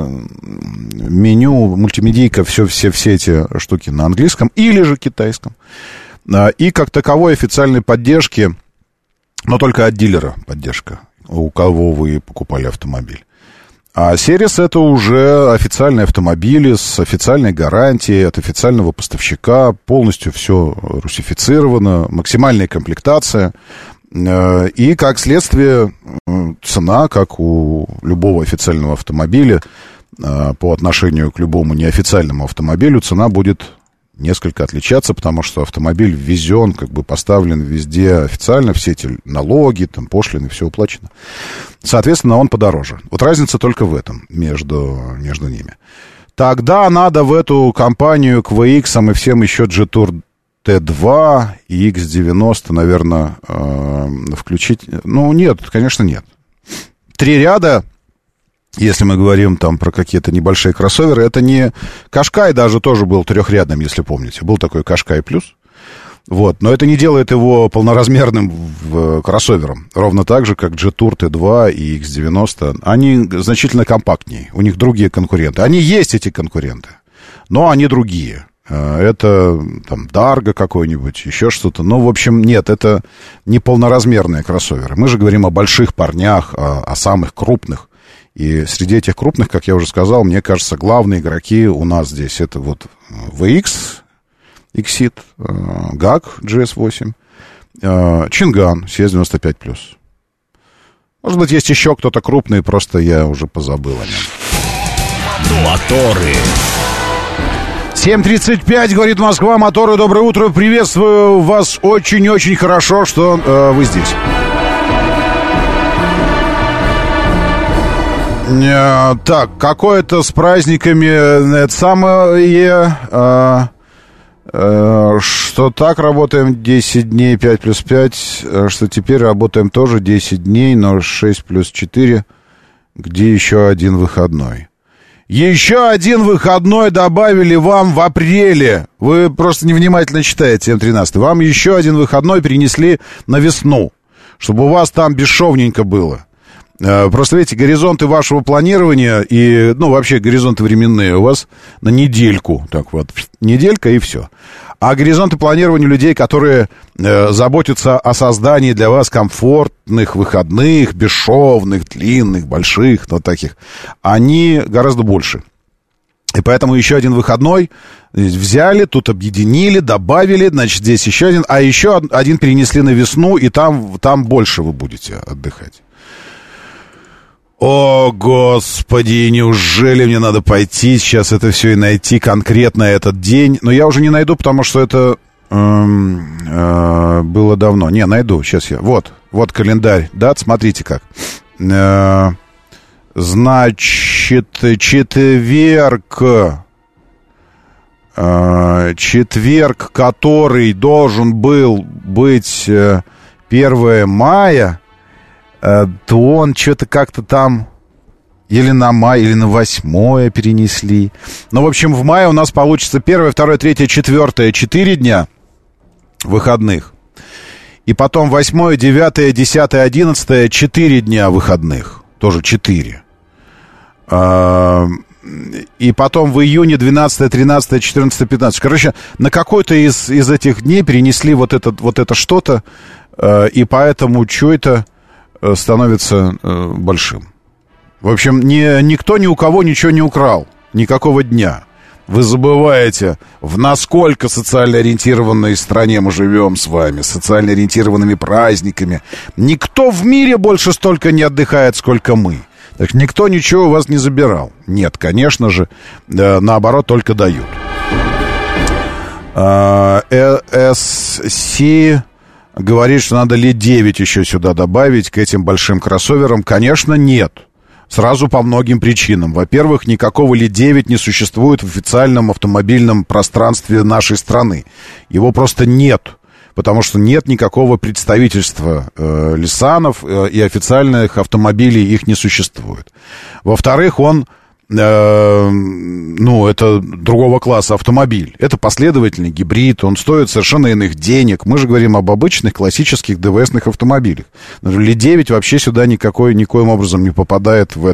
меню, мультимедийка, все эти штуки на английском или же китайском. И как таковой официальной поддержки, но только от дилера поддержка, у кого вы покупали автомобиль. А Серис — это уже официальные автомобили с официальной гарантией от официального поставщика, полностью все русифицировано, максимальная комплектация. И, как следствие, цена, как у любого официального автомобиля, по отношению к любому неофициальному автомобилю, цена будет несколько отличаться, потому что автомобиль ввезен, как бы поставлен везде официально, все эти налоги, там, пошлины, все уплачено. Соответственно, он подороже. Вот разница только в этом, между ними. Тогда надо в эту компанию к VX и всем еще Jetour T2 и X90, наверное, включить. Ну, нет, конечно, нет. 3 ряда, если мы говорим там про какие-то небольшие кроссоверы, это не Qashqai, даже тоже был 3-рядным, если помните. Был такой Qashqai Plus. Вот. Но это не делает его полноразмерным кроссовером. Ровно так же, как Jetour T2 и X90. Они значительно компактнее. У них другие конкуренты. Они есть, эти конкуренты, но они другие. Это там Dargo какой-нибудь, еще что-то. Ну, в общем, нет, это не полноразмерные кроссоверы. Мы же говорим о больших парнях, о самых крупных. И среди этих крупных, как я уже сказал, мне кажется, главные игроки у нас здесь это вот VX, Exit, GAG GS8, Чинган CS95+. Может быть, есть еще кто-то крупный, просто я уже позабыл о нем. Моторы. 7:35, говорит Москва, моторы, доброе утро, приветствую вас, очень-очень хорошо, что вы здесь. Так, какое-то с праздниками, это самое, что так работаем 10 дней, 5 плюс 5, что теперь работаем тоже 10 дней, но 6 плюс 4, где еще один выходной. Еще один выходной добавили вам в апреле. Вы просто невнимательно читаете, М13. Вам еще один выходной перенесли на весну, чтобы у вас там бесшовненько было. Просто, видите, горизонты вашего планирования и, ну, вообще горизонты временные у вас на недельку. Так вот, неделька и все. А горизонты планирования людей, которые заботятся о создании для вас комфортных выходных, бесшовных, длинных, больших, вот таких, они гораздо больше. И поэтому еще один выходной взяли, тут объединили, добавили, значит, здесь еще один, а еще один перенесли на весну, и там больше вы будете отдыхать. О, Господи, неужели мне надо пойти сейчас это все и найти конкретно этот день? Но я уже не найду, потому что это было давно. Не, найду, сейчас я. Вот календарь, да, смотрите как. Значит, четверг, который должен был быть 1 мая, то он что-то как-то там или на май, или на 8 перенесли. Ну, в общем, в мае у нас получится 1, 2, 3, 4, 4 дня выходных. И потом 8, 9, 10, 11, 4 дня выходных. Тоже 4. И потом в июне 12, 13, 14, 15. Короче, на какой-то из этих дней перенесли вот это что-то. И поэтому что это становится большим. В общем, никто ни у кого ничего не украл. Никакого дня. вы забываете, в насколько социально ориентированной стране мы живем с вами, с социально ориентированными праздниками. Никто в мире больше столько не отдыхает, сколько мы. Так никто ничего у вас не забирал. Нет, конечно же, наоборот, только дают. SC говорит, что надо лет 9 еще сюда добавить к этим большим кроссоверам. Конечно, нет. Сразу по многим причинам. Во-первых, никакого Ли-9 не существует в официальном автомобильном пространстве нашей страны. Его просто нет. Потому что нет никакого представительства Ниссанов, и официальных автомобилей их не существует. Во-вторых, он, это другого класса автомобиль. Это последовательный гибрид, он стоит совершенно иных денег. Мы же говорим об обычных классических ДВСных автомобилях. Ли-9 вообще сюда никоим образом не попадает в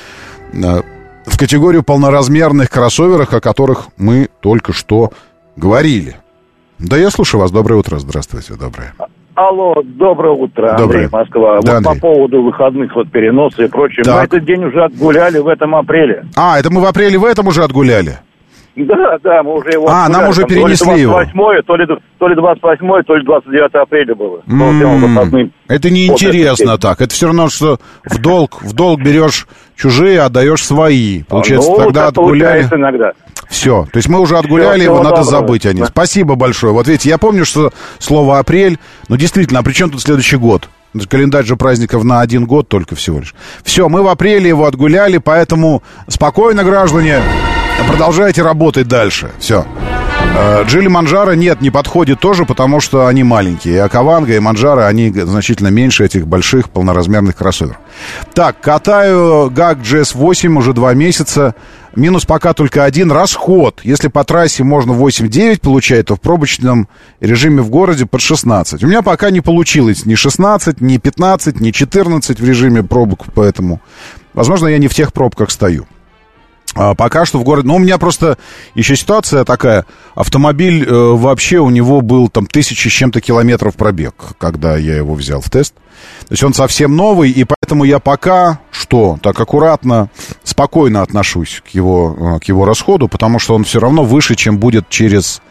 категорию полноразмерных кроссоверов, о которых мы только что говорили. Да, я слушаю вас. Доброе утро. Здравствуйте. Доброе. Алло, доброе утро. Доброе. Андрей, Москва. Да, вот Андрей. по поводу выходных, переноса и прочее. Так. Мы этот день уже отгуляли в этом апреле. Это мы в апреле в этом уже отгуляли? Да, мы уже его отгуляли. Нам уже перенесли его. То ли 28, то ли 29 апреля было. Это неинтересно так. Это все равно, что в долг берешь чужие, отдаешь свои. Получается, тогда отгуляли. Иногда. Все. То есть мы уже отгуляли его, надо забыть о нем. Да. Спасибо большое. Вот видите, я помню, что слово апрель, действительно, а при чем тут следующий год? Календарь же праздников на 1 год только всего лишь. Все, мы в апреле его отгуляли, поэтому спокойно, граждане, продолжайте работать дальше. Все. Джили Манджаро не подходит тоже, потому что они маленькие. И Акаванга, и Манджаро, они значительно меньше этих больших полноразмерных кроссоверов. Так, катаю ГАК GS8 уже 2 месяца. Минус пока только один — расход. Если по трассе можно 8-9 получать, то в пробочном режиме в городе под 16. У меня пока не получилось ни 16, ни 15, ни 14 в режиме пробок, поэтому, возможно, я не в тех пробках стою. Пока что в городе... у меня просто еще ситуация такая. Автомобиль вообще у него был 1000 с чем-то километров пробег, когда я его взял в тест. То есть он совсем новый, и поэтому я пока что так аккуратно, спокойно отношусь к его расходу, потому что он все равно выше, чем будет через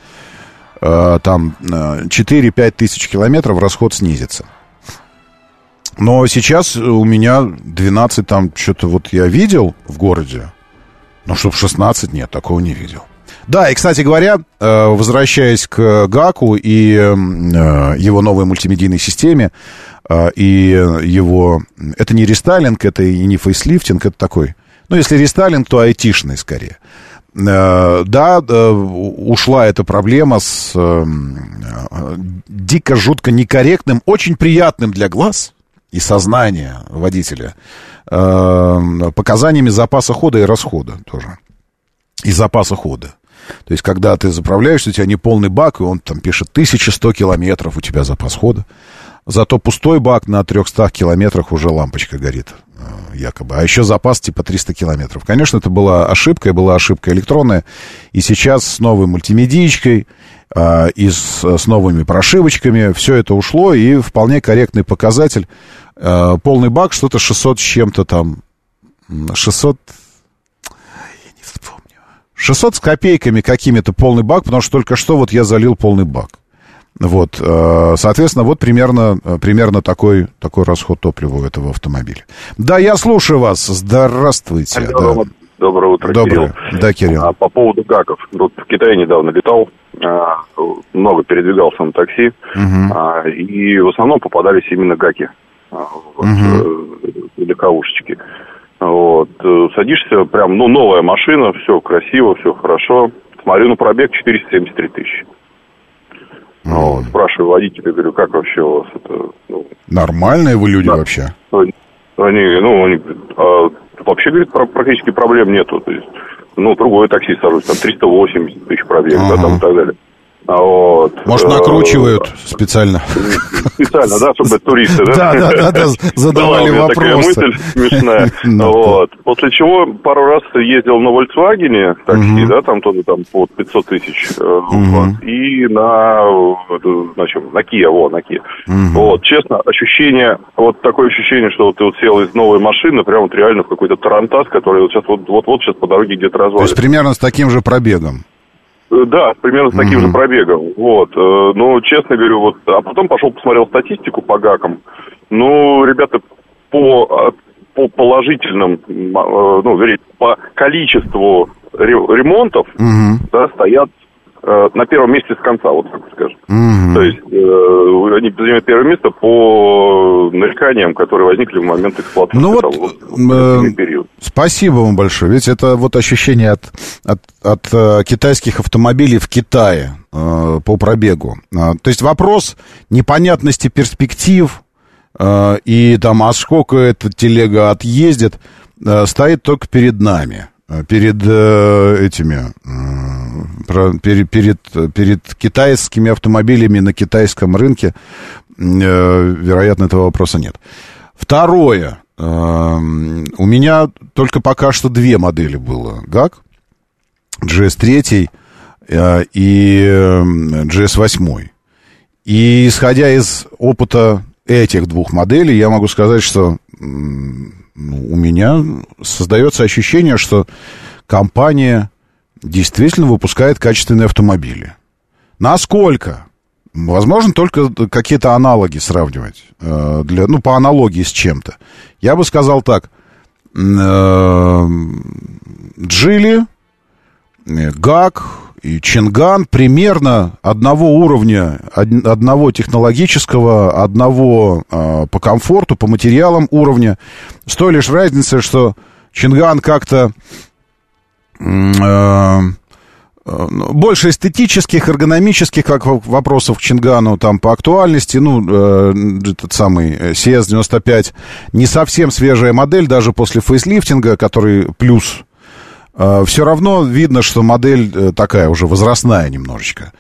4-5 тысяч километров, расход снизится. Но сейчас у меня 12 что-то я видел в городе. Но чтоб 16, нет, такого не видел. Да, и, кстати говоря, возвращаясь к ГАКу и его новой мультимедийной системе, и его... Это не рестайлинг, это и не фейслифтинг, это такой... если рестайлинг, то айтишный скорее. Да, ушла эта проблема с дико, жутко некорректным, очень приятным для глаз и сознания водителя показаниями запаса хода и расхода тоже. И запаса хода. То есть, когда ты заправляешься, у тебя не полный бак, и он пишет 1100 километров у тебя запас хода. Зато пустой бак на 300 километрах уже лампочка горит, якобы. А еще запас 300 километров. Конечно, это была ошибка электронная. И сейчас с новой мультимедиечкой и с новыми прошивочками все это ушло, и вполне корректный показатель. Полный бак, что-то 600 с чем-то 600... Я не вспомню. 600 с копейками какими-то полный бак, потому что только что я залил полный бак. Соответственно, примерно такой расход топлива у этого автомобиля. Да, я слушаю вас. Здравствуйте. Доброе утро, Доброе. Кирилл. Да, Кирилл. По поводу ГАКов. В Китае недавно летал, много передвигался на такси, и в основном попадались именно ГАКи, легковушечки. Садишься, прям, новая машина, все красиво, все хорошо. Смотрю на пробег 473 тысячи. Спрашиваю водителя, говорю, как вообще у вас это... Нормальные вы люди вообще? Они вообще, говорит, практически проблем нету. То есть, другое такси сажусь, 380 тысяч пробег, и так далее. Вот. Может, накручивают специально? Специально, да, чтобы туристы, да? Да, задавали вопросы. Такая мысль смешная. Вот. После чего пару раз ездил на Volkswagen такси, да, там тоже там под 500 тысяч. И на Kia, на Kia. Вот, честно, ощущение, вот такое ощущение, что ты вот сел из новой машины, прям вот реально в какой-то тарантас, который вот сейчас вот сейчас по дороге где-то развалится. То есть примерно с таким же пробегом? Да, примерно с таким же пробегом. Вот. Ну, честно говорю, вот. А потом пошел посмотрел статистику по ГАКам. Ну, ребята, по положительным, ну, вернее, по количеству ремонтов, да, стоят на первом месте с конца, вот так скажем. То есть они занимают первое место по нареканиям, которые возникли в момент эксплуатации. Ну вот, спасибо вам большое. Ведь это вот ощущение от китайских автомобилей в Китае по пробегу. То есть вопрос непонятности перспектив и там, а сколько эта телега отъездит, стоит только перед нами. Перед перед китайскими автомобилями на китайском рынке, вероятно, этого вопроса нет. Второе. У меня только пока что две модели было. ГАК, GS3 и GS8. И исходя из опыта этих двух моделей, я могу сказать, что у меня создается ощущение, что компания действительно выпускает качественные автомобили. Насколько? Возможно, только какие-то аналоги сравнивать. По аналогии с чем-то. Я бы сказал так. Джили, ГАК и Чинган примерно одного уровня, одного технологического, одного по комфорту, по материалам уровня. С той лишь разницей, что Чинган как-то больше эстетических, эргономических как вопросов к Чингану там по актуальности. Этот самый CS95 не совсем свежая модель, даже после фейслифтинга, который плюс. Все равно видно, что модель такая уже возрастная немножечко.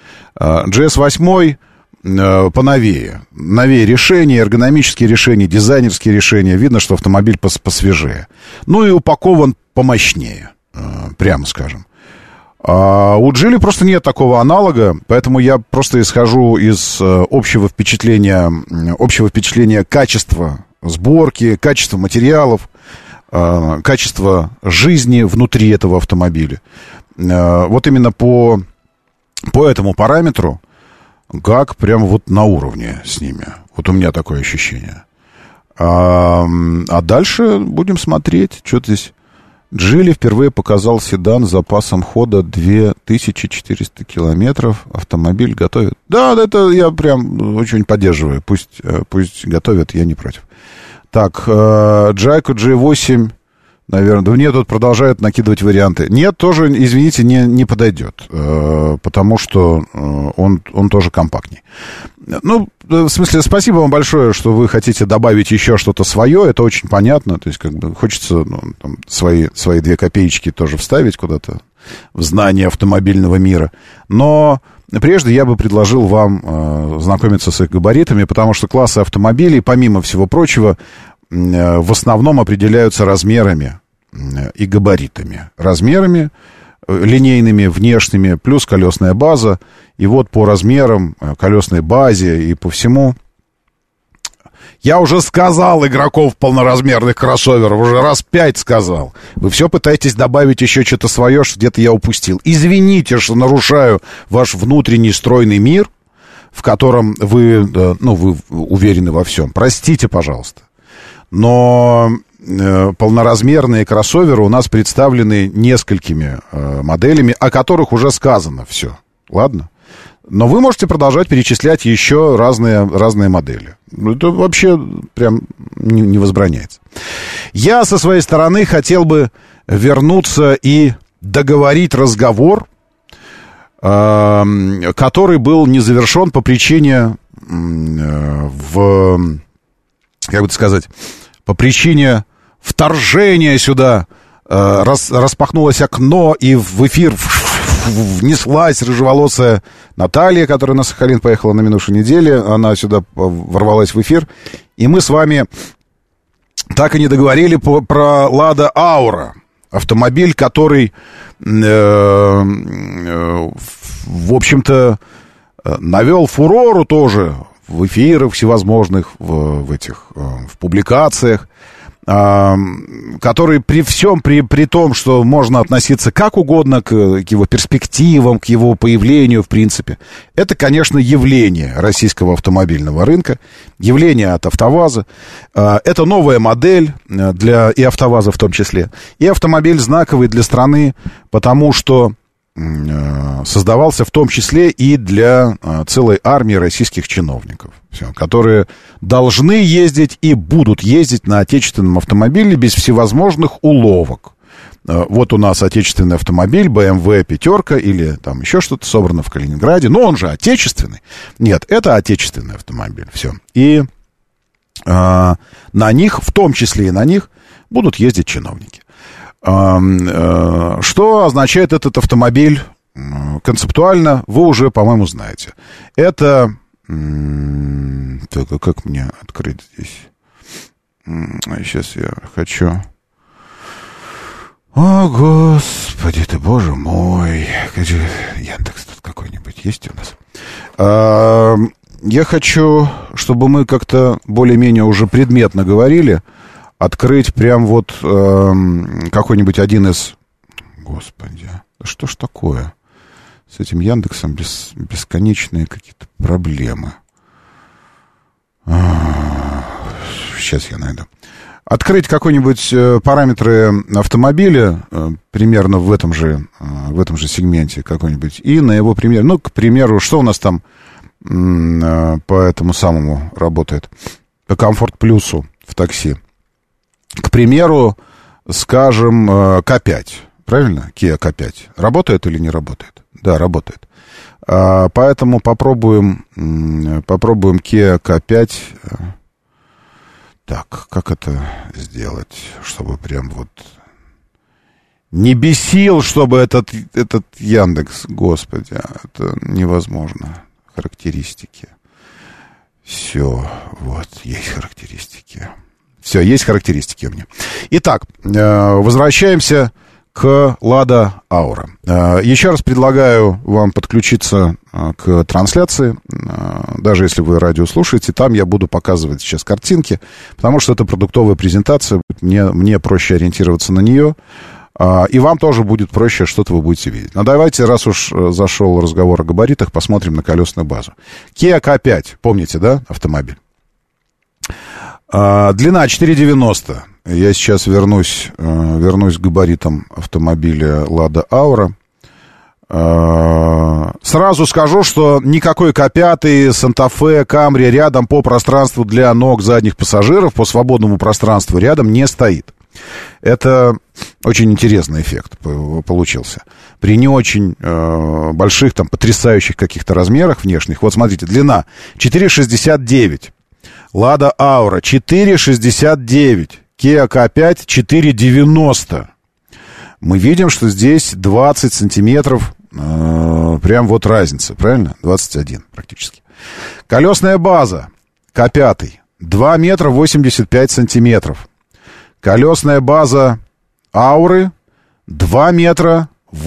GS8 поновее. Новее решения, эргономические решения, дизайнерские решения. Видно, что автомобиль посвежее. Ну и упакован помощнее, прямо скажем. А у Джили просто нет такого аналога, поэтому я просто исхожу из общего впечатления качества сборки, качества материалов, качество жизни внутри этого автомобиля. Вот именно по этому параметру ГАК прямо вот на уровне с ними. Вот у меня такое ощущение. А дальше будем смотреть, что здесь. Джили впервые показал седан с запасом хода 2400 километров. Автомобиль готовят. Да, это я прям очень поддерживаю. Пусть готовят, я не против. Так, Джайко G8, наверное, да нет, тут продолжают накидывать варианты. Нет, тоже, извините, не подойдет, потому что он тоже компактней. Ну, в смысле, спасибо вам большое, что вы хотите добавить еще что-то свое, это очень понятно, то есть, как бы, хочется там, свои 2 копеечки тоже вставить куда-то в знание автомобильного мира, но прежде я бы предложил вам знакомиться с их габаритами, потому что классы автомобилей, помимо всего прочего, в основном определяются размерами и габаритами. Размерами линейными, внешними, плюс колесная база. И вот по размерам, колесной базе и по всему... Я уже сказал игроков полноразмерных кроссоверов, уже раз 5 сказал. Вы все пытаетесь добавить еще что-то свое, что где-то я упустил. Извините, что нарушаю ваш внутренний стройный мир, в котором вы уверены во всем. Простите, пожалуйста. Но полноразмерные кроссоверы у нас представлены несколькими моделями, о которых уже сказано все. Ладно? Но вы можете продолжать перечислять еще разные модели. Это вообще прям не возбраняется. Я со своей стороны хотел бы вернуться и договорить разговор, который был не завершен по причине, по причине вторжения сюда. Распахнулось окно, и в эфир внеслась рыжеволосая Наталья, которая на Сахалин поехала на минувшей неделе. Она сюда ворвалась в эфир. И мы с вами так и не договорили про «Лада Аура». Автомобиль, который, в общем-то, навел фурору тоже в эфирах всевозможных, в публикациях, который при всем, при том, что можно относиться как угодно к его перспективам, к его появлению, в принципе, это, конечно, явление российского автомобильного рынка, явление от АвтоВАЗа. Это новая модель для и АвтоВАЗа в том числе, и автомобиль знаковый для страны, потому что создавался в том числе и для целой армии российских чиновников, которые должны ездить и будут ездить на отечественном автомобиле без всевозможных уловок. Вот у нас отечественный автомобиль, BMW пятерка или там еще что-то собрано в Калининграде, но он же отечественный. Нет, это отечественный автомобиль, все. И на них, в том числе и на них, будут ездить чиновники. Что означает этот автомобиль концептуально, вы уже, по-моему, знаете. Это... Так, а как мне открыть здесь? Сейчас я хочу... О, Господи ты, Боже мой. Яндекс тут какой-нибудь есть у нас? Я хочу, чтобы мы как-то более-менее уже предметно говорили, открыть прям вот какой-нибудь один из... Господи, что ж такое? С этим Яндексом бесконечные какие-то проблемы. Сейчас я найду. Открыть какой-нибудь параметры автомобиля, примерно в этом же сегменте какой-нибудь, и на его примере, ну, к примеру, что у нас там по этому самому работает, по Комфорт Плюсу в такси. К примеру, скажем, К5, правильно? Kia K5. Работает или не работает? Да, работает. Поэтому попробуем Kia K5. Так, как это сделать, чтобы прям вот не бесил, чтобы этот Яндекс, господи, это невозможно. Характеристики. Все, вот, есть характеристики. Все, есть характеристики у меня. Итак, возвращаемся к «Лада Аура». Еще раз предлагаю вам подключиться к трансляции. Даже если вы радио слушаете, там я буду показывать сейчас картинки, потому что это продуктовая презентация. Мне проще ориентироваться на нее. И вам тоже будет проще, что-то вы будете видеть. Но давайте, раз уж зашел разговор о габаритах, посмотрим на колесную базу. Kia K5, помните, да, автомобиль? Длина 4,90. Я сейчас вернусь к габаритам автомобиля Lada Aura. Сразу скажу, что никакой К5, Санта-Фе, Камри рядом по пространству для ног задних пассажиров, по свободному пространству рядом не стоит. Это очень интересный эффект получился. При не очень больших, там, потрясающих каких-то размерах внешних. Вот смотрите, длина 4,69. Lada Aura 4,69. Kia K5 4,90. Мы видим, что здесь 20 сантиметров прям вот разница, правильно? 21 практически. Колесная база К5 2 метра 85 сантиметров. Колесная база Ауры 2 метра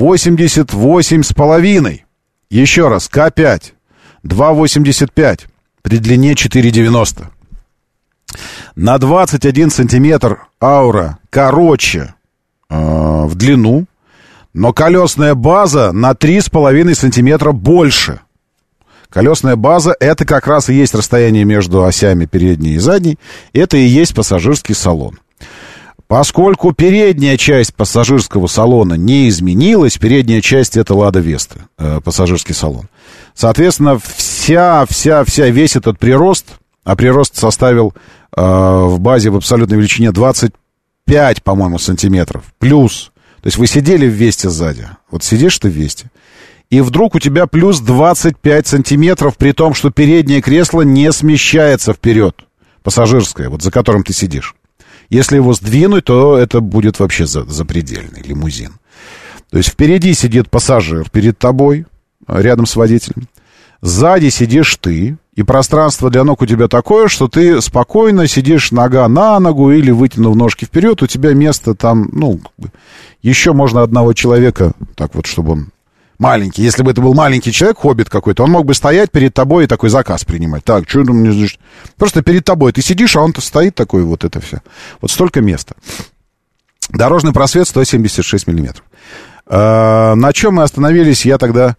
88,5. Еще раз, К5 2,85 при длине 4,90. На 21 сантиметр Аура короче в длину, но колесная база на 3,5 сантиметра больше. Колесная база — это как раз и есть расстояние между осями передней и задней. Это и есть пассажирский салон. Поскольку передняя часть пассажирского салона не изменилась, передняя часть — это Лада Веста, пассажирский салон. Соответственно, весь этот прирост, а прирост составил в базе в абсолютной величине 25, по-моему, сантиметров. Плюс. То есть вы сидели в Весте сзади. Вот сидишь ты в Весте. И вдруг у тебя плюс 25 сантиметров, при том, что переднее кресло не смещается вперед. Пассажирское, вот за которым ты сидишь. Если его сдвинуть, то это будет вообще запредельный лимузин. То есть впереди сидит пассажир перед тобой, рядом с водителем. Сзади сидишь ты, и пространство для ног у тебя такое, что ты спокойно сидишь нога на ногу или вытянув ножки вперед, у тебя место там, ну, еще можно одного человека, так вот, чтобы он маленький. Если бы это был маленький человек, хоббит какой-то, он мог бы стоять перед тобой и такой заказ принимать. Так, что ты мне... Просто перед тобой ты сидишь, а он-то стоит такой, вот это все. Вот столько места. Дорожный просвет 176 миллиметров. На чем мы остановились, я тогда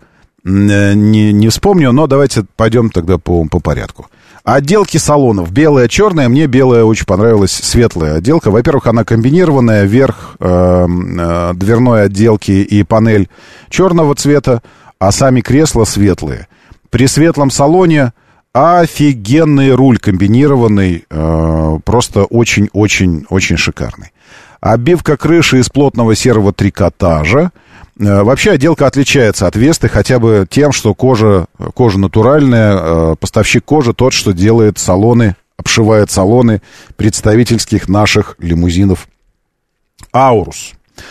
не вспомню, но давайте пойдем тогда по порядку. Отделки салонов. Белая, черная. Мне белая очень понравилась, светлая отделка. Во-первых, она комбинированная. Верх дверной отделки и панель черного цвета, а сами кресла светлые. При светлом салоне офигенный руль комбинированный. Просто очень-очень-очень шикарный. Обивка крыши из плотного серого трикотажа. Вообще отделка отличается от Весты хотя бы тем, что кожа натуральная, поставщик кожи тот, что делает салоны, обшивает салоны представительских наших лимузинов Аурус.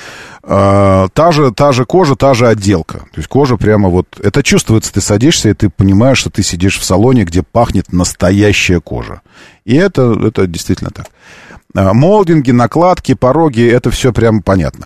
Та же кожа, та же отделка. То есть кожа прямо вот... Это чувствуется, ты садишься, и ты понимаешь, что ты сидишь в салоне, где пахнет настоящая кожа. И это действительно так. Молдинги, накладки, пороги, это все прямо понятно.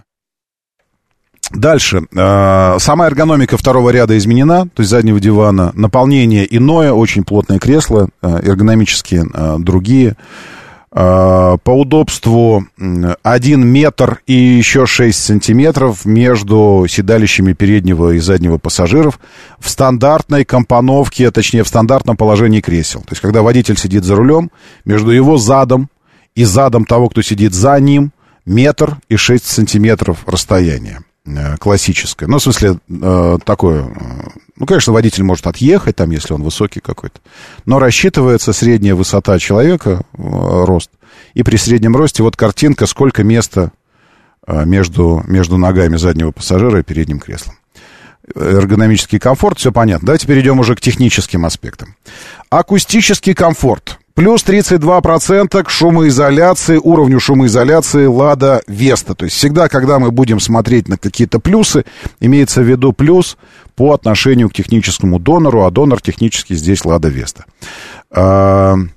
Дальше. Сама эргономика второго ряда изменена, то есть заднего дивана. Наполнение иное, очень плотное кресло, эргономические другие. По удобству 1 метр и еще 6 сантиметров между седалищами переднего и заднего пассажиров в стандартной компоновке, точнее в стандартном положении кресел. То есть когда водитель сидит за рулем, между его задом и задом того, кто сидит за ним, 1 метр и 6 сантиметров расстояния. Классическое. Ну, в смысле, такое... Ну, конечно, водитель может отъехать, там, если он высокий какой-то. Но рассчитывается средняя высота человека, рост. И при среднем росте вот картинка, сколько места между ногами заднего пассажира и передним креслом. Эргономический комфорт, все понятно. Давайте перейдем уже к техническим аспектам. Акустический комфорт. Плюс 32% к шумоизоляции, уровню шумоизоляции Лада Веста. То есть всегда, когда мы будем смотреть на какие-то плюсы, имеется в виду плюс по отношению к техническому донору, а донор технически здесь Лада Веста. 32%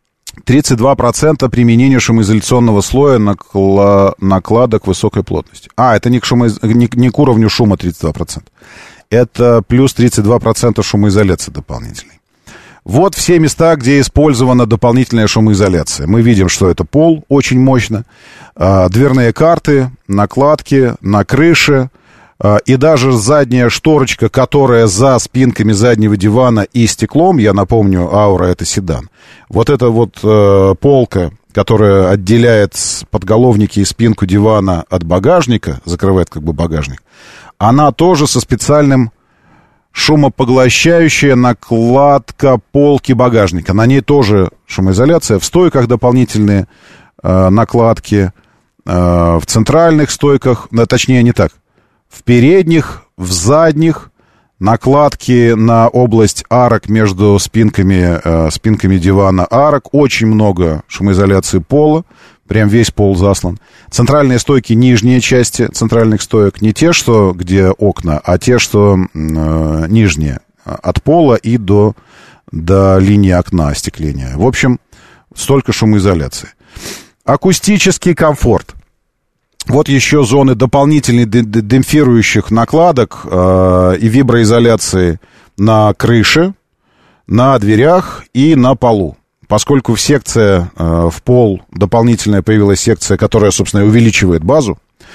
применения шумоизоляционного слоя накладок высокой плотности. Это не к уровню шума 32%. Это плюс 32% шумоизоляции дополнительной. Вот все места, где использована дополнительная шумоизоляция. Мы видим, что это пол, очень мощно. Дверные карты, накладки на крыше. И даже задняя шторочка, которая за спинками заднего дивана и стеклом, я напомню, Аура — это седан. Вот эта вот полка, которая отделяет подголовники и спинку дивана от багажника, закрывает как бы багажник, она тоже со специальным шумопоглощающая накладка полки багажника. На ней тоже шумоизоляция. В стойках дополнительные накладки. В центральных стойках, точнее не так, в передних, в задних накладки на область арок между спинками дивана арок. Очень много шумоизоляции пола. Прям весь пол заслан. Центральные стойки, нижние части центральных стоек. Не те, что где окна, а те, что нижние. От пола и до линии окна остекления. В общем, столько шумоизоляции. Акустический комфорт. Вот еще зоны дополнительных демпфирующих накладок и виброизоляции на крыше, на дверях и на полу. Поскольку в пол дополнительная появилась секция, которая, собственно, увеличивает базу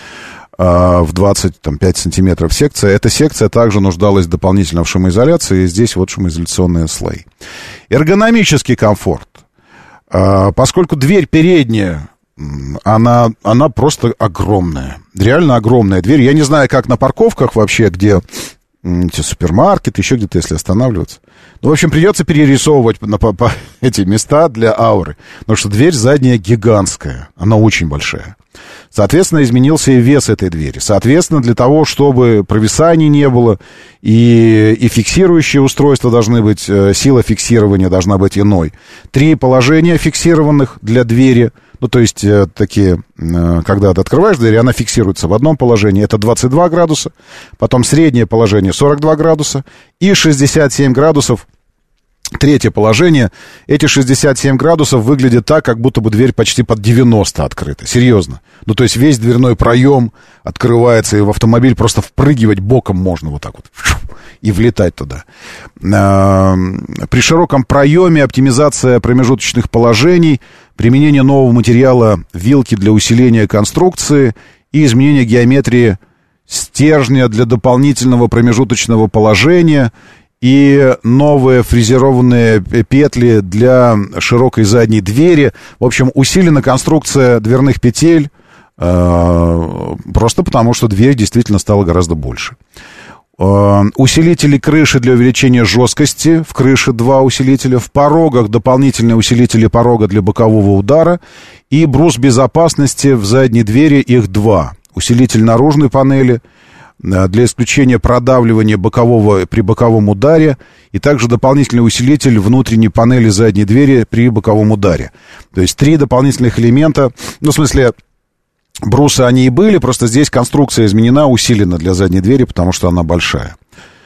в 25 сантиметров секция, эта секция также нуждалась дополнительно в шумоизоляции, и здесь вот шумоизоляционные слои. Эргономический комфорт. Поскольку дверь передняя, она просто огромная, реально огромная дверь. Я не знаю, как на парковках вообще, где супермаркет, еще где-то, если останавливаться. Ну, в общем, придется перерисовывать эти места для Ауры. Потому что дверь задняя гигантская. Она очень большая. Соответственно, изменился и вес этой двери. Соответственно, для того, чтобы провисаний не было, и фиксирующие устройства должны быть, сила фиксирования должна быть иной. 3 положения фиксированных для двери. Ну, то есть, такие, когда ты открываешь дверь, она фиксируется в одном положении. Это 22 градуса. Потом среднее положение 42 градуса. И 67 градусов. Третье положение. Эти 67 градусов выглядят так, как будто бы дверь почти под 90 открыта. Серьезно. Ну, то есть, весь дверной проем открывается, и в автомобиль просто впрыгивать боком можно вот так вот. И влетать туда. При широком проеме оптимизация промежуточных положений, применение нового материала вилки для усиления конструкции и изменение геометрии стержня для дополнительного промежуточного положения и новые фрезерованные петли для широкой задней двери. В общем, усилена конструкция дверных петель, просто потому, что дверь действительно стала гораздо больше. Усилители крыши для увеличения жесткости. В крыше 2 усилителя. В порогах дополнительные усилители порога для бокового удара. И брус безопасности в задней двери, их 2. Усилитель наружной панели для исключения продавливания при боковом ударе. И также дополнительный усилитель внутренней панели задней двери при боковом ударе. То есть 3 дополнительных элемента. Ну, в смысле... Брусы они и были, просто здесь конструкция изменена, усилена для задней двери, потому что она большая.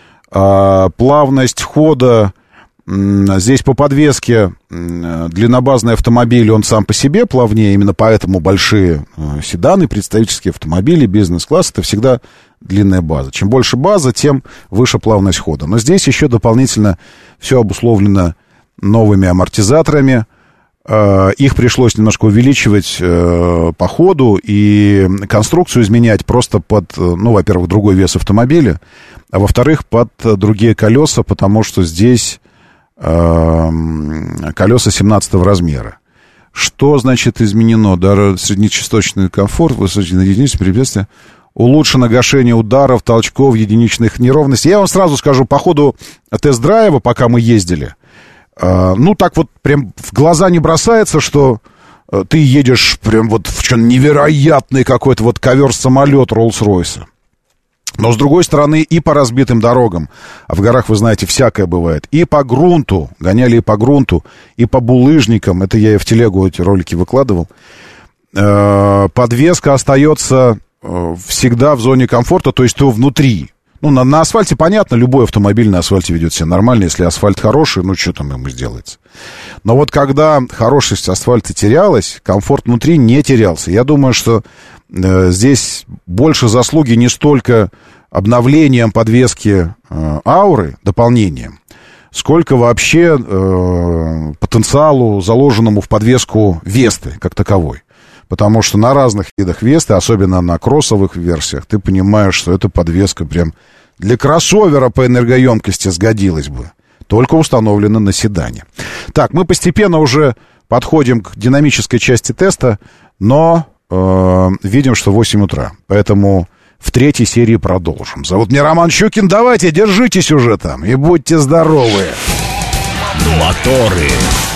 Плавность хода, здесь по подвеске длиннобазный автомобиль, он сам по себе плавнее, именно поэтому большие седаны, представительские автомобили, бизнес-класс, это всегда длинная база. Чем больше база, тем выше плавность хода. Но здесь еще дополнительно все обусловлено новыми амортизаторами. Их пришлось немножко увеличивать по ходу и конструкцию изменять просто под, ну, во-первых, другой вес автомобиля, а во-вторых, под другие колеса, потому что здесь колеса 17-го размера. Что значит изменено? Да, среднечастотный комфорт, высочайшие единицы препятствия, улучшено гашение ударов, толчков, единичных неровностей. Я вам сразу скажу, по ходу тест-драйва, пока мы ездили, ну, так вот прям в глаза не бросается, что ты едешь прям вот в чем невероятный какой-то вот ковер-самолет Роллс-Ройса. Но, с другой стороны, и по разбитым дорогам, а в горах, вы знаете, всякое бывает, и по грунту, гоняли и по грунту, и по булыжникам, это я и в телегу эти ролики выкладывал, подвеска остается всегда в зоне комфорта, то есть то внутри. Ну, на асфальте, понятно, любой автомобиль на асфальте ведет себя нормально. Если асфальт хороший, ну, что там ему сделается? Но вот когда хорошесть асфальта терялась, комфорт внутри не терялся. Я думаю, что здесь больше заслуги не столько обновлением подвески ауры, дополнением, сколько вообще потенциалу, заложенному в подвеску Весты как таковой. Потому что на разных видах Весты, особенно на кроссовых версиях, ты понимаешь, что эта подвеска прям для кроссовера по энергоемкости сгодилась бы. Только установлена на седане. Так, мы постепенно уже подходим к динамической части теста, но видим, что 8 утра. Поэтому в 3-й серии продолжим. Зовут меня Роман Щукин. Давайте, держитесь уже там и будьте здоровы. Моторы.